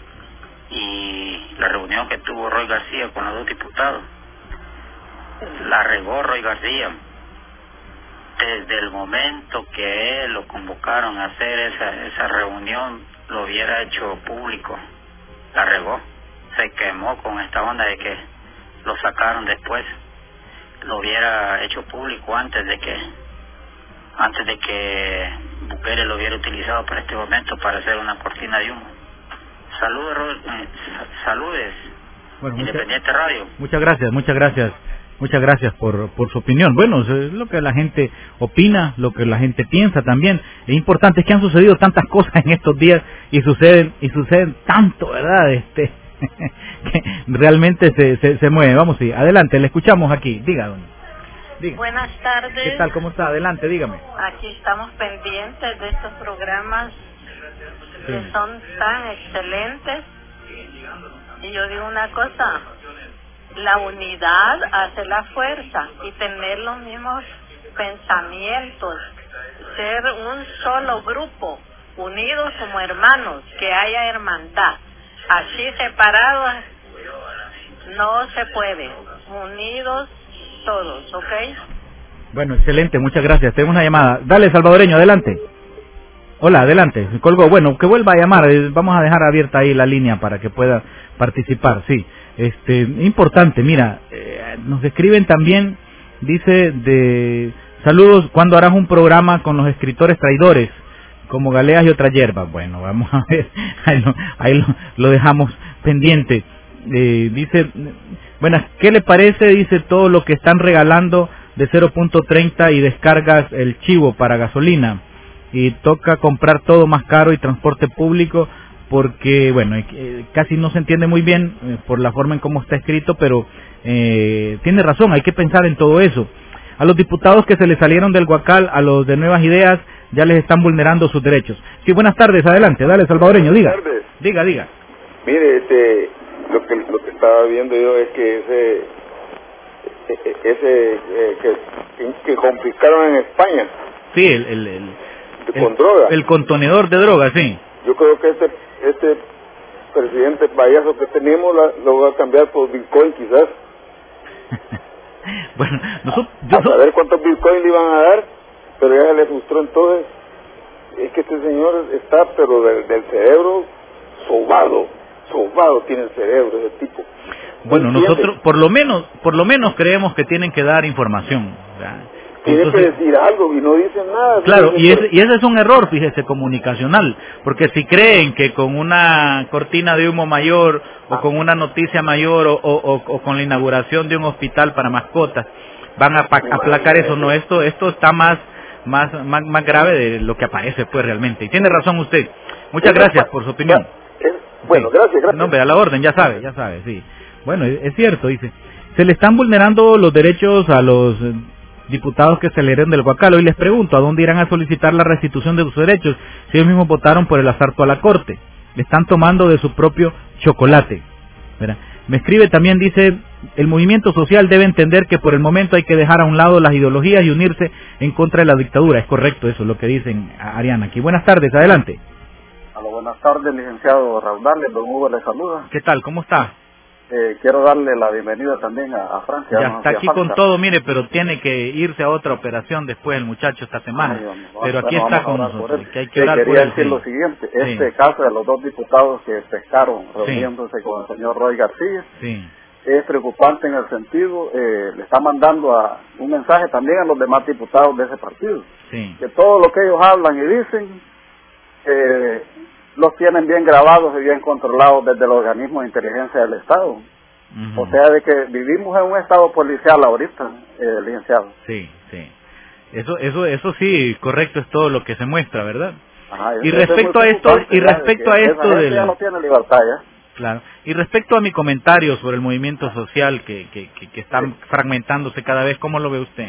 y la reunión que tuvo Roy García con los dos diputados. La regó Roy García. Desde el momento que él lo convocaron a hacer esa esa reunión, lo hubiera hecho público. La regó. Se quemó con esta onda de que lo sacaron después. Lo hubiera hecho público antes de que antes de que Bukele lo hubiera utilizado para este momento para hacer una cortina de humo. Saludos, eh, saludes. Bueno, Independiente mucha, Radio. Muchas gracias, muchas gracias. Muchas gracias por, por su opinión. Bueno, es lo que la gente opina, lo que la gente piensa también. Es importante, es que han sucedido tantas cosas en estos días y suceden y suceden tanto, ¿verdad? Este que realmente se, se, se mueve. Vamos, sí, adelante, le escuchamos aquí. Diga, doña. Diga. Buenas tardes. ¿Qué tal? ¿Cómo está? Adelante, dígame. Aquí estamos pendientes de estos programas sí. que son tan excelentes. Y yo digo una cosa, la unidad hace la fuerza y tener los mismos pensamientos, ser un solo grupo, unidos como hermanos, que haya hermandad. Así separados no se puede, unidos todos, ¿ok? Bueno, excelente, muchas gracias. Tenemos una llamada. Dale, salvadoreño, adelante. Hola, adelante. Colgó. Bueno, que vuelva a llamar. Vamos a dejar abierta ahí la línea para que pueda participar. Sí, este, importante. Mira, eh, nos escriben también, dice de saludos. ¿Cuándo harás un programa con los escritores traidores como Galeas y otra hierba? Bueno, vamos a ver. Ahí lo, ahí lo, lo dejamos pendiente. Eh, dice, bueno, ¿qué le parece? Dice todo lo que están regalando de cero punto treinta y descargas el chivo para gasolina y toca comprar todo más caro y transporte público porque, bueno, eh, casi no se entiende muy bien eh, por la forma en cómo está escrito, pero eh, tiene razón, hay que pensar en todo eso. A los diputados que se les salieron del Guacal, a los de Nuevas Ideas, ya les están vulnerando sus derechos. Sí, buenas tardes, adelante, dale, salvadoreño, diga. Buenas tardes. Diga, diga. Mire, este, lo que lo que estaba viendo yo es que ese ese eh, que, que confiscaron en España. Sí, el el, el, el con droga. El contenedor de droga, sí. Yo creo que este este presidente payaso que tenemos la, lo va a cambiar por Bitcoin quizás. Bueno, nosotros, yo, a saber cuántos Bitcoin le iban a dar, pero ya se le frustró entonces. Es que este señor está, pero del, del cerebro sobado, sobado tiene el cerebro ese tipo. Bueno, nosotros por lo menos, por lo menos creemos que tienen que dar información, ¿verdad? Tiene Entonces, que decir algo y no dicen nada. Claro, y ese, y ese es un error, fíjese, comunicacional, porque si creen que con una cortina de humo mayor o con una noticia mayor o, o, o con la inauguración de un hospital para mascotas van a aplacar eso, no, esto esto está más más más, más grave de lo que aparece pues realmente. Y tiene razón usted. Muchas gracias por su opinión. Bueno, gracias, gracias. No, hombre, a la orden, ya sabe, ya sabe, sí. Bueno, es, es cierto, dice, se le están vulnerando los derechos a los diputados que salieron del Guacalo, y les pregunto, ¿a dónde irán a solicitar la restitución de sus derechos si ellos mismos votaron por el asalto a la Corte? Le están tomando de su propio chocolate. ¿Verdad? Me escribe también, dice, el movimiento social debe entender que por el momento hay que dejar a un lado las ideologías y unirse en contra de la dictadura. Es correcto eso, lo que dicen, Ariana. Aquí, buenas tardes, adelante. Hola, buenas tardes, licenciado Raudales, don Hugo le saluda. ¿Qué tal? ¿Cómo está? Eh, quiero darle la bienvenida también a, a Francia. Ya está aquí con todo, mire, pero tiene que irse a otra operación después el muchacho esta semana. Ay, vamos, pero aquí bueno, está con nosotros, que hay que orar eh, por él. Quería decir sí. lo siguiente, sí. este caso de los dos diputados que pescaron reuniéndose sí. con el señor Roy García, sí. es preocupante en el sentido, eh, le está mandando a un mensaje también a los demás diputados de ese partido, sí. que todo lo que ellos hablan y dicen, eh, los tienen bien grabados y bien controlados desde el organismo de inteligencia del Estado. Uh-huh. O sea, de que vivimos en un estado policial ahorita, eh, licenciado. Sí, sí. Eso, eso, eso sí, correcto, es todo lo que se muestra, ¿verdad? Ajá, y respecto a esto, y respecto a esto de la... no tiene libertad ya. Claro. Y respecto a mi comentario sobre el movimiento social que que, que, que está sí. fragmentándose cada vez, ¿cómo lo ve usted?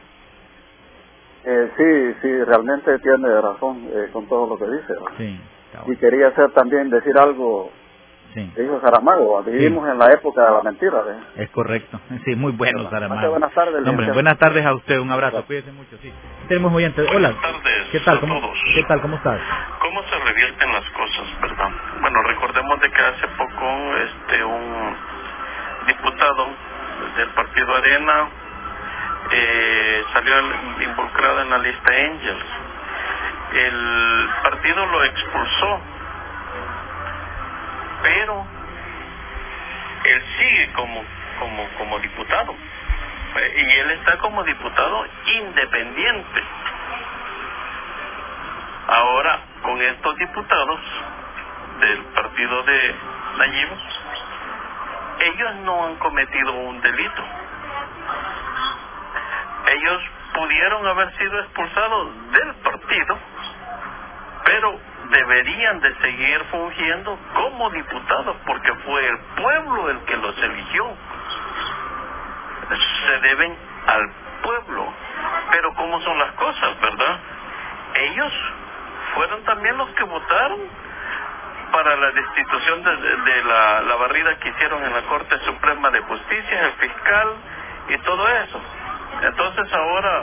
Eh, sí, sí, realmente tiene razón eh, con todo lo que dice. ¿no? Sí. Y quería hacer también decir algo sí. que dijo Saramago, vivimos sí. en la época de la mentira. ¿eh? Es correcto, sí, muy bueno bueno, Saramago. Buenas tardes. No, hombre, buenas tardes a usted, un abrazo, cuídese mucho. Sí. Tenemos oyentes. Hola. Buenas tardes. ¿Qué tal? ¿Cómo, todos. ¿Qué tal? ¿Cómo estás? ¿Cómo se revierten las cosas, verdad? Bueno, recordemos de que hace poco este un diputado del partido Arena eh, salió involucrado en la lista Angels. El partido lo expulsó, pero él sigue como como como diputado y él está como diputado independiente. Ahora, con estos diputados del partido de Nayib, ellos no han cometido un delito. Ellos pudieron haber sido expulsados del partido, pero deberían de seguir fungiendo como diputados porque fue el pueblo el que los eligió. Se deben al pueblo. Pero ¿cómo son las cosas, verdad? Ellos fueron también los que votaron para la destitución de, de, de la, la barrida que hicieron en la Corte Suprema de Justicia, el fiscal y todo eso. Entonces ahora,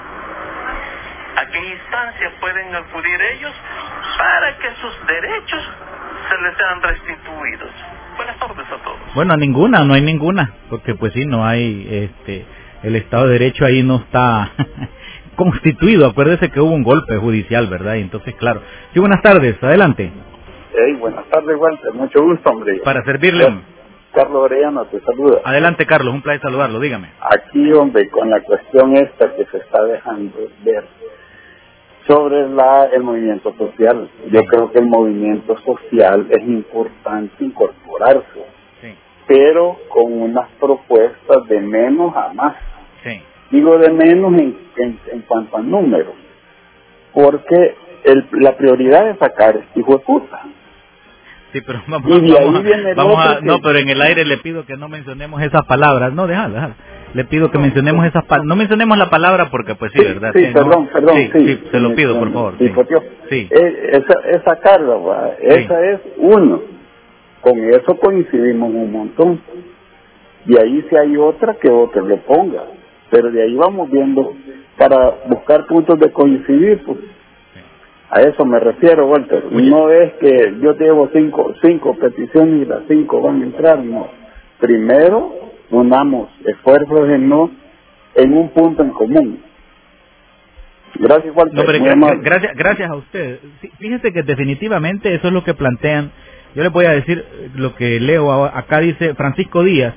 ¿a qué instancia pueden acudir ellos para que sus derechos se les sean restituidos? Buenas tardes a todos. Bueno, a ninguna, no hay ninguna, porque pues sí, no hay, este, el Estado de Derecho ahí no está constituido. Acuérdese que hubo un golpe judicial, ¿verdad? Y entonces, claro. Sí, buenas tardes, adelante. Hey, buenas tardes, Walter, mucho gusto, hombre. Para servirle. Carlos Orellana te saluda. Adelante, Carlos, un placer saludarlo, dígame. Aquí, hombre, con la cuestión esta que se está dejando ver sobre la el movimiento social. Yo creo que el movimiento social es importante incorporarse, sí. pero con unas propuestas de menos a más. Sí. Digo de menos en, en, en cuanto a números, porque el, la prioridad es sacar este hijo de puta. Sí, pero vamos, vamos, a, vamos a, no, pero en el aire le pido que no mencionemos esas palabras, no, déjala, déjala. Le pido que no, mencionemos esas palabras, no mencionemos la palabra porque pues sí, sí ¿verdad? Sí, sí, perdón, ¿no? perdón, sí, sí, sí, se lo pido, por favor. Sí, sí. sí. Eh, esa, esa carga, ¿va? Esa sí. es uno, con eso coincidimos un montón, y ahí si hay otra que otro le ponga, pero de ahí vamos viendo, para buscar puntos de coincidir, pues. A eso me refiero, Walter. Oye. No es que yo llevo cinco, cinco peticiones y las cinco van a entrar, no. Primero, unamos esfuerzos en no, en un punto en común. Gracias, Walter. No, pero gra gracias, gracias a usted. Fíjese que definitivamente eso es lo que plantean. Yo le voy a decir lo que leo acá, dice Francisco Díaz.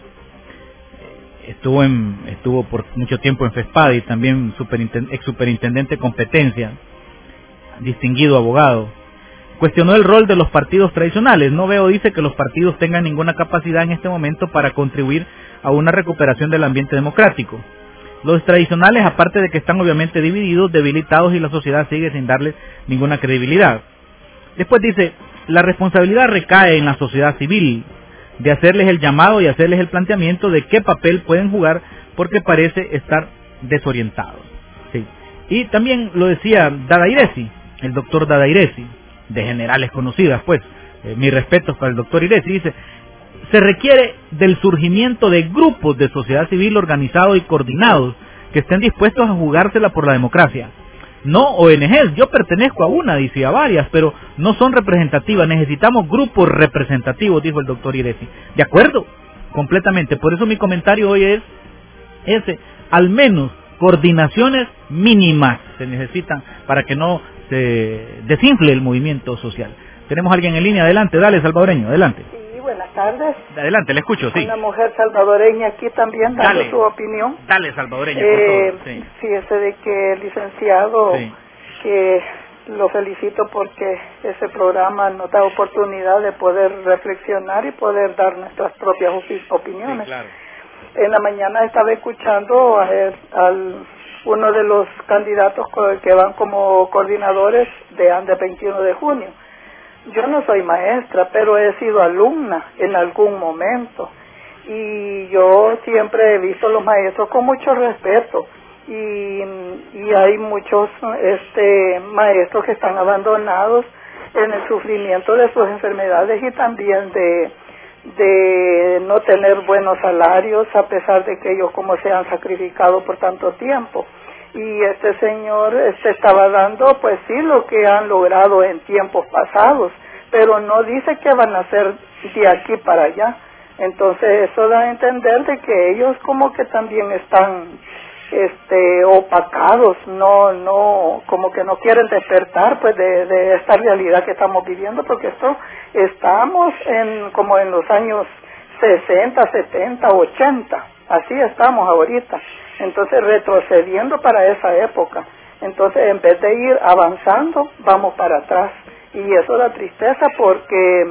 Estuvo en, estuvo por mucho tiempo en FESPAD y también ex superintendente de competencia, distinguido abogado. Cuestionó el rol de los partidos tradicionales. No veo, dice, que los partidos tengan ninguna capacidad en este momento para contribuir a una recuperación del ambiente democrático. Los tradicionales, aparte de que están obviamente divididos, debilitados y la sociedad sigue sin darles ninguna credibilidad. Después dice, la responsabilidad recae en la sociedad civil de hacerles el llamado y hacerles el planteamiento de qué papel pueden jugar porque parece estar desorientados. Sí. Y también lo decía Dadairesi, el doctor Dadairesi, de generales conocidas, pues, eh, mis respetos para el doctor Iresi, dice, se requiere del surgimiento de grupos de sociedad civil organizados y coordinados que estén dispuestos a jugársela por la democracia. No O N Ges, yo pertenezco a una, dice, a varias, pero no son representativas, necesitamos grupos representativos, dijo el doctor Iresi. De acuerdo, completamente, por eso mi comentario hoy es ese, al menos coordinaciones mínimas se necesitan para que no se desinfle el movimiento social. Tenemos a alguien en línea, adelante, dale salvadoreño, adelante. Sí, buenas tardes. Adelante, le escucho, sí. Una mujer salvadoreña aquí también dando dale, su opinión. Dale salvadoreño, eh, por favor. Sí. Fíjese de que el licenciado, sí, que lo felicito porque ese programa nos da oportunidad de poder reflexionar y poder dar nuestras propias opiniones. Sí, claro. En la mañana estaba escuchando a él, al uno de los candidatos que van como coordinadores de ANDE veintiuno de junio. Yo no soy maestra, pero he sido alumna en algún momento y yo siempre he visto a los maestros con mucho respeto y, y hay muchos este maestros que están abandonados en el sufrimiento de sus enfermedades y también de de no tener buenos salarios a pesar de que ellos como se han sacrificado por tanto tiempo. Y este señor este estaba dando pues sí lo que han logrado en tiempos pasados, pero no dice que van a hacer de aquí para allá. Entonces eso da a entender de que ellos como que también están este opacados, no no como que no quieren despertar pues de, de esta realidad que estamos viviendo, porque esto estamos en como en los años sesenta, setenta, ochenta, así estamos ahorita, entonces retrocediendo para esa época. Entonces en vez de ir avanzando vamos para atrás y eso da tristeza porque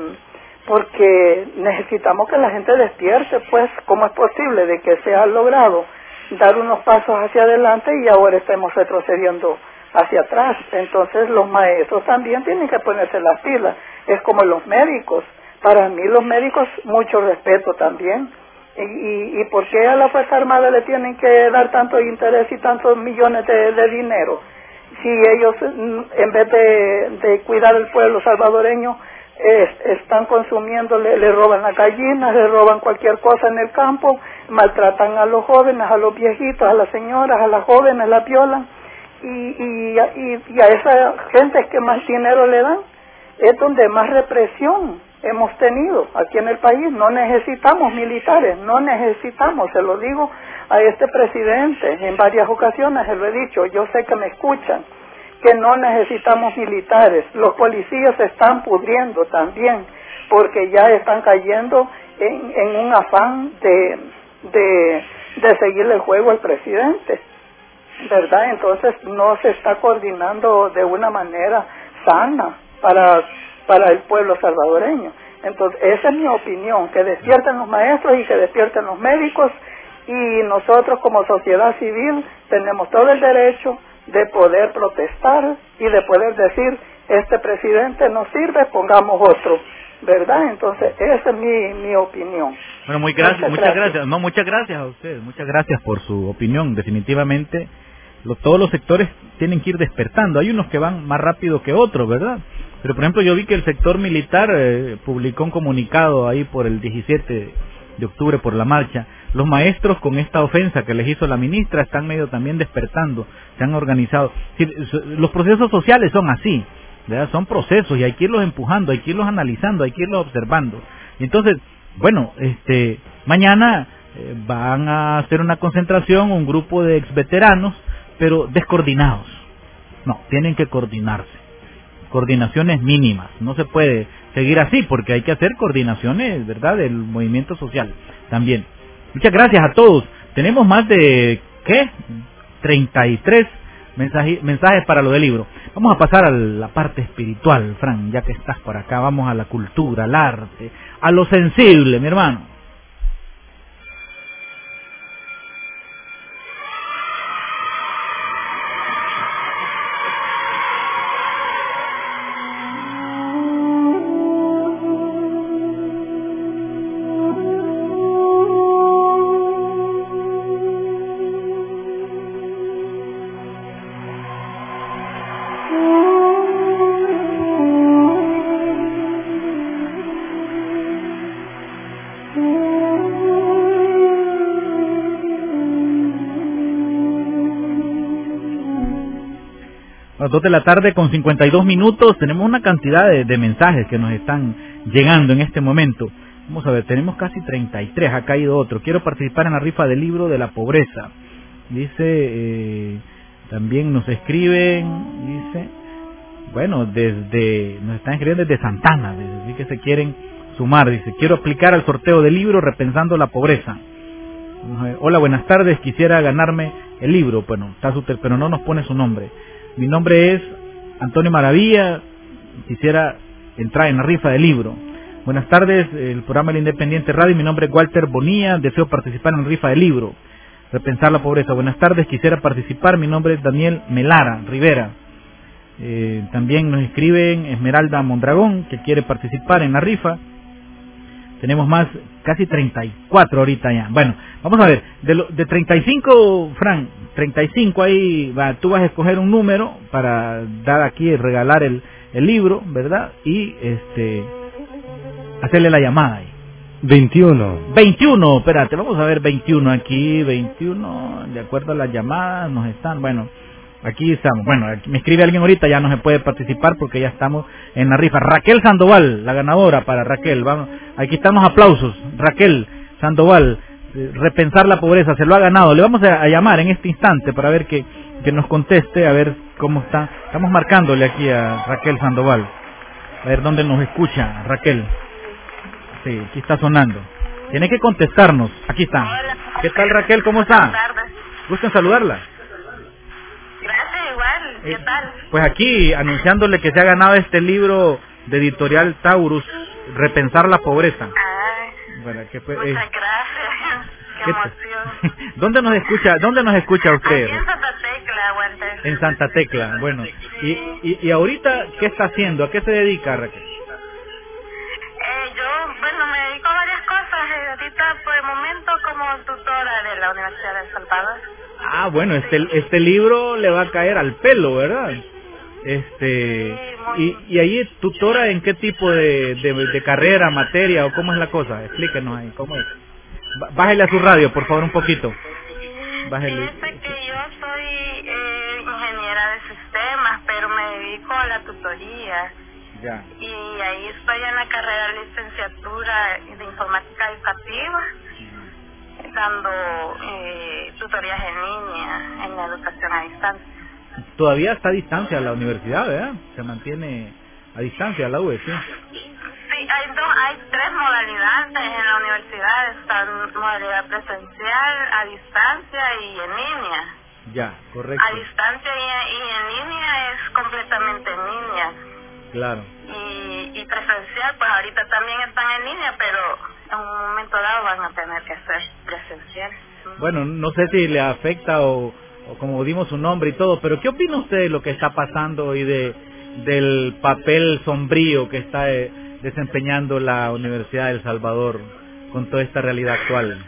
porque necesitamos que la gente despierte. Pues cómo es posible de que se ha logrado dar unos pasos hacia adelante y ahora estamos retrocediendo hacia atrás. Entonces los maestros también tienen que ponerse las pilas. Es como los médicos. Para mí los médicos, mucho respeto también. ¿Y, y, y por qué a la Fuerza Armada le tienen que dar tanto interés y tantos millones de, de dinero? Si ellos, en vez de, de cuidar el pueblo salvadoreño, Es, están consumiendo, le, le roban las gallinas, le roban cualquier cosa en el campo, maltratan a los jóvenes, a los viejitos, a las señoras, a las jóvenes, las violan, y, y, y, y a esa gente que más dinero le dan, es donde más represión hemos tenido aquí en el país. No necesitamos militares, no necesitamos, se lo digo a este presidente, en varias ocasiones se lo he dicho, yo sé que me escuchan, que no necesitamos militares. Los policías se están pudriendo también porque ya están cayendo en, en un afán de, de, de seguirle el juego al presidente, ¿verdad? Entonces no se está coordinando de una manera sana para, para el pueblo salvadoreño. Entonces esa es mi opinión, que despierten los maestros y que despierten los médicos, y nosotros como sociedad civil tenemos todo el derecho de poder protestar y de poder decir, este presidente no sirve, pongamos otro, ¿verdad? Entonces esa es mi, mi opinión. Bueno, muy gracias, muchas, muchas gracias. gracias, no, muchas gracias a ustedes, muchas gracias por su opinión. Definitivamente lo, todos los sectores tienen que ir despertando, hay unos que van más rápido que otros, ¿verdad? Pero por ejemplo yo vi que el sector militar eh, publicó un comunicado ahí por el diecisiete de octubre por la marcha. Los maestros, con esta ofensa que les hizo la ministra, están medio también despertando, se han organizado. Los procesos sociales son así, ¿verdad? Son procesos y hay que irlos empujando, hay que irlos analizando, hay que irlos observando. Y entonces, bueno, este, mañana eh, van a hacer una concentración, un grupo de exveteranos, pero descoordinados. No, tienen que coordinarse. Coordinaciones mínimas, no se puede seguir así porque hay que hacer coordinaciones, ¿verdad?, del movimiento social también. Muchas gracias a todos. Tenemos más de, ¿qué? treinta y tres mensaje, mensajes para lo del libro. Vamos a pasar a la parte espiritual, Fran, ya que estás por acá. Vamos a la cultura, al arte, a lo sensible, mi hermano. A las dos de la tarde con cincuenta y dos minutos. Tenemos una cantidad de, de mensajes que nos están llegando en este momento. Vamos a ver, tenemos casi treinta y tres, ha caído otro. Quiero participar en la rifa del libro de la pobreza. Dice, eh, también nos escriben, dice, bueno, desde, nos están escribiendo desde Santana, desde que se quieren sumar. Dice, quiero aplicar al sorteo del libro Repensando la Pobreza. Hola, buenas tardes, quisiera ganarme el libro. Bueno, está su, pero no nos pone su nombre. Mi nombre es Antonio Maravilla, quisiera entrar en la rifa del libro. Buenas tardes, el programa El Independiente Radio, mi nombre es Walter Bonilla, deseo participar en la rifa del libro Repensar la Pobreza. Buenas tardes, quisiera participar, mi nombre es Daniel Melara Rivera. Eh, también nos escriben Esmeralda Mondragón, que quiere participar en la rifa. Tenemos más, casi treinta y cuatro ahorita ya. Bueno, vamos a ver, de, lo, de treinta y cinco, Fran, treinta y cinco ahí, va, tú vas a escoger un número para dar aquí, regalar el, el libro, ¿verdad? Y este hacerle la llamada ahí. veintiuno. veintiuno, espérate, vamos a ver veintiuno aquí, veintiuno, de acuerdo a las llamadas nos están, bueno, aquí estamos, bueno, aquí me escribe alguien ahorita, ya no se puede participar porque ya estamos en la rifa. Raquel Sandoval, la ganadora para Raquel, vamos, aquí están los aplausos. Raquel Sandoval, eh, Repensar la Pobreza, se lo ha ganado. Le vamos a, a llamar en este instante para ver que, que nos conteste, a ver cómo está. Estamos marcándole aquí a Raquel Sandoval, a ver dónde nos escucha Raquel. Sí, aquí está sonando. Tiene que contestarnos. Aquí está. Hola. ¿Qué tal, Raquel? ¿Cómo está? Buenas tardes. ¿Gusta en saludarla? Gracias, igual. ¿Qué Eh, tal? Pues aquí, anunciándole que se ha ganado este libro de Editorial Taurus, Repensar la Pobreza. Ay, Bueno, que fue, muchas eh, gracias. Qué ¿qué emoción. ¿Dónde nos escucha? ¿Dónde nos escucha usted? Aquí en Santa Tecla, Walter. En Santa Tecla. Bueno, y, y, y ahorita, ¿qué está haciendo? ¿A qué se dedica, Raquel? Eh, yo, bueno, me dedico a varias cosas. Eh, ahorita, por el momento, como tutora de la Universidad de El Salvador. Ah, bueno, este este libro le va a caer al pelo, ¿verdad? Este y, y ahí tutora en qué tipo de, de, de carrera, materia o cómo es la cosa. Explíquenos ahí, ¿cómo es? Bá- Bájele a su radio, por favor, un poquito. Bájele. Fíjese que yo soy eh, ingeniera de sistemas, pero me dedico a la tutoría. Ya. Y ahí estoy en la carrera de licenciatura de informática educativa, dando eh, tutorías en línea en la educación a distancia. Todavía está a distancia la universidad, ¿verdad? Se mantiene a distancia la U E, ¿sí? Sí, hay, dos, hay tres modalidades en la universidad. Está modalidad presencial, a distancia y en línea. Ya, correcto. A distancia y, y en línea es completamente en línea. Claro. Y, y presencial, pues ahorita también están en línea, pero en un momento dado van a tener que ser presencial. Bueno, no sé si le afecta o, o como dimos su nombre y todo, pero ¿qué opina usted de lo que está pasando y de del papel sombrío que está eh, desempeñando la Universidad de El Salvador con toda esta realidad actual?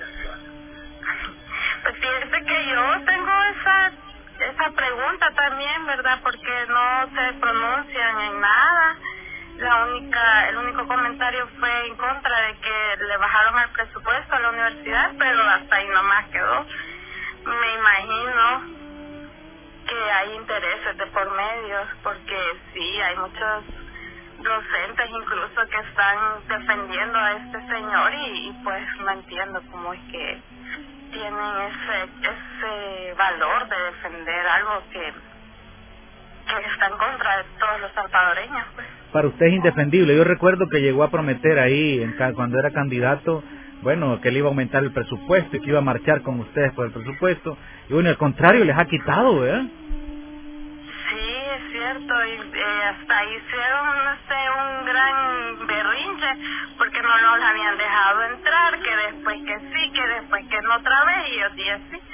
Pues fíjese que yo tengo esa esa pregunta también, ¿verdad? Porque no se pronuncian en nada. La única, el único comentario fue en contra de que le bajaron el presupuesto a la universidad, pero hasta ahí nomás quedó. Me imagino que hay intereses de por medio, porque sí, hay muchos docentes incluso que están defendiendo a este señor y, y pues no entiendo cómo es que tienen ese ese valor de defender algo que, que está en contra de todos los salvadoreños, pues. Para usted es indefendible. Yo recuerdo que llegó a prometer ahí, en, ca- cuando era candidato, bueno, que le iba a aumentar el presupuesto y que iba a marchar con ustedes por el presupuesto. Y bueno, al contrario, les ha quitado, ¿verdad? Sí, es cierto, y eh, hasta hicieron, no sé, un gran berrinche, porque no nos habían dejado entrar, que después que sí, que después que no otra vez, y otros días sí.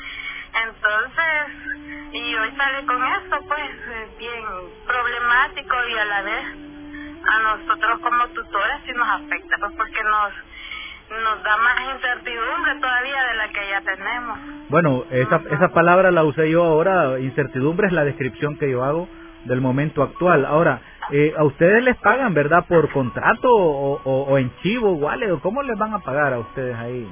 Entonces, y hoy sale con esto, pues, eh, bien problemático y a la vez a nosotros como tutores sí nos afecta, pues porque nos nos da más incertidumbre todavía de la que ya tenemos. Bueno, esa, esa palabra la usé yo ahora, incertidumbre es la descripción que yo hago del momento actual. Ahora, eh, ¿a ustedes les pagan, verdad, por contrato o, o, o en chivo, igual? ¿O cómo les van a pagar a ustedes ahí?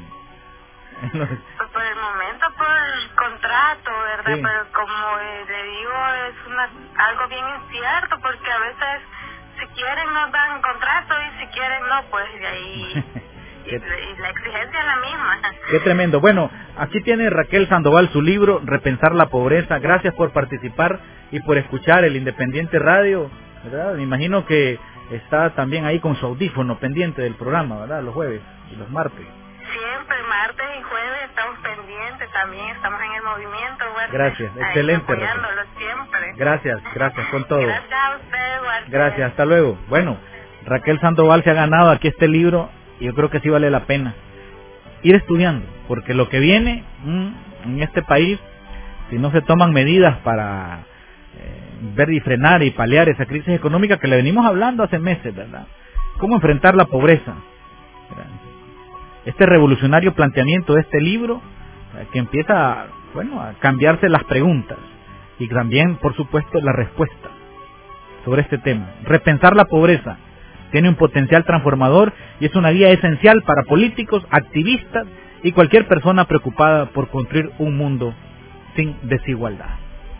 Pues por el momento por contrato, ¿verdad? Sí. Pero como eh, le digo, es una algo bien incierto, porque a veces si quieren nos dan contrato y si quieren no, pues de ahí y, y la exigencia es la misma. Qué tremendo. Bueno, aquí tiene Raquel Sandoval su libro, Repensar la Pobreza. Gracias por participar y por escuchar el Independiente Radio, ¿verdad? Me imagino que está también ahí con su audífono pendiente del programa, ¿verdad? Los jueves y los martes. Siempre, martes y jueves estamos pendientes también, estamos en el movimiento. Bueno, gracias, excelente. Apoyándolo siempre. Gracias, gracias con todo. Gracias a usted, Walter. Gracias, hasta luego. Bueno, Raquel Sandoval se ha ganado aquí este libro y yo creo que sí vale la pena ir estudiando, porque lo que viene mmm, en este país, si no se toman medidas para eh, ver y frenar y paliar esa crisis económica que le venimos hablando hace meses, ¿verdad? ¿Cómo enfrentar la pobreza? ¿Verdad? Este revolucionario planteamiento de este libro eh, que empieza, bueno, a cambiarse las preguntas y también, por supuesto, la respuesta sobre este tema. Repensar la pobreza tiene un potencial transformador y es una guía esencial para políticos, activistas y cualquier persona preocupada por construir un mundo sin desigualdad.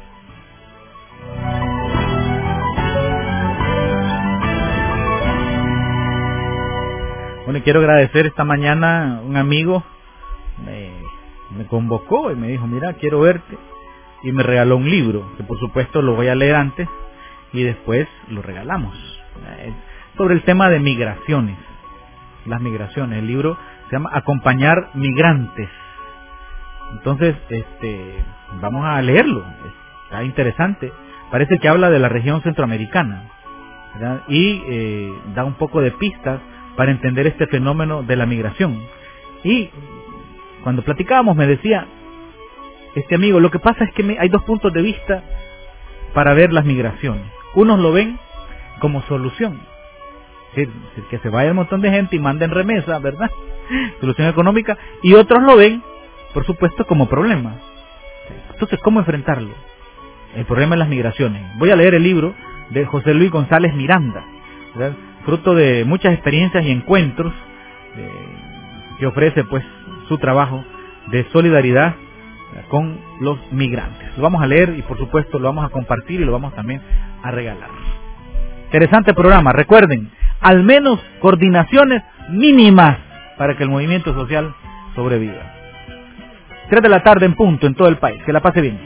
Bueno, y quiero agradecer esta mañana un amigo me, me convocó y me dijo, mira, quiero verte, y me regaló un libro, que por supuesto lo voy a leer antes y después lo regalamos, sobre el tema de migraciones, las migraciones. El libro se llama Acompañar Migrantes. Entonces, este, vamos a leerlo, está interesante, parece que habla de la región centroamericana, ¿verdad? Y eh, da un poco de pistas para entender este fenómeno de la migración. Y cuando platicábamos me decía este amigo, lo que pasa es que me, hay dos puntos de vista para ver las migraciones. Unos lo ven como solución, es decir, que se vaya un montón de gente y manden remesa, ¿verdad? Solución económica. Y otros lo ven, por supuesto, como problema. Entonces, ¿cómo enfrentarlo? El problema de las migraciones. Voy a leer el libro de José Luis González Miranda, ¿verdad? Fruto de muchas experiencias y encuentros eh, que ofrece pues su trabajo de solidaridad con los migrantes. Lo vamos a leer y por supuesto lo vamos a compartir y lo vamos también a regalar. Interesante programa. Recuerden, al menos coordinaciones mínimas para que el movimiento social sobreviva. Tres de la tarde en punto en todo el país. Que la pase bien.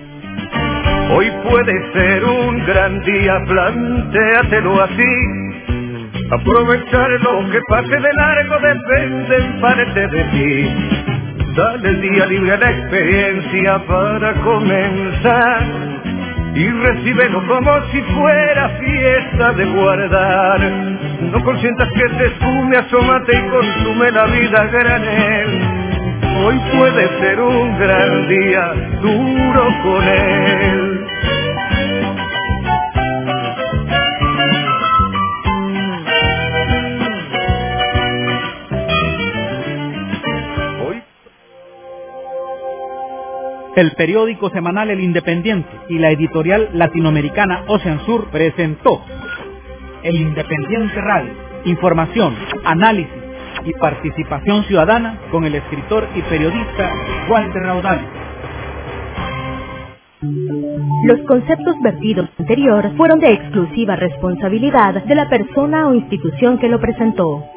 Hoy puede ser un gran día, plantéatelo así. Aprovechar lo que pase de largo depende en parte de ti. Dale el día libre a la experiencia para comenzar y recíbelo como si fuera fiesta de guardar. No consientas que te esfume, asómate y consume la vida a granel. Hoy puede ser un gran día, duro con él. El periódico semanal El Independiente y la editorial latinoamericana Ocean Sur presentó El Independiente Radio. Información, análisis y participación ciudadana con el escritor y periodista Walter Raudal. Los conceptos vertidos anterior fueron de exclusiva responsabilidad de la persona o institución que lo presentó.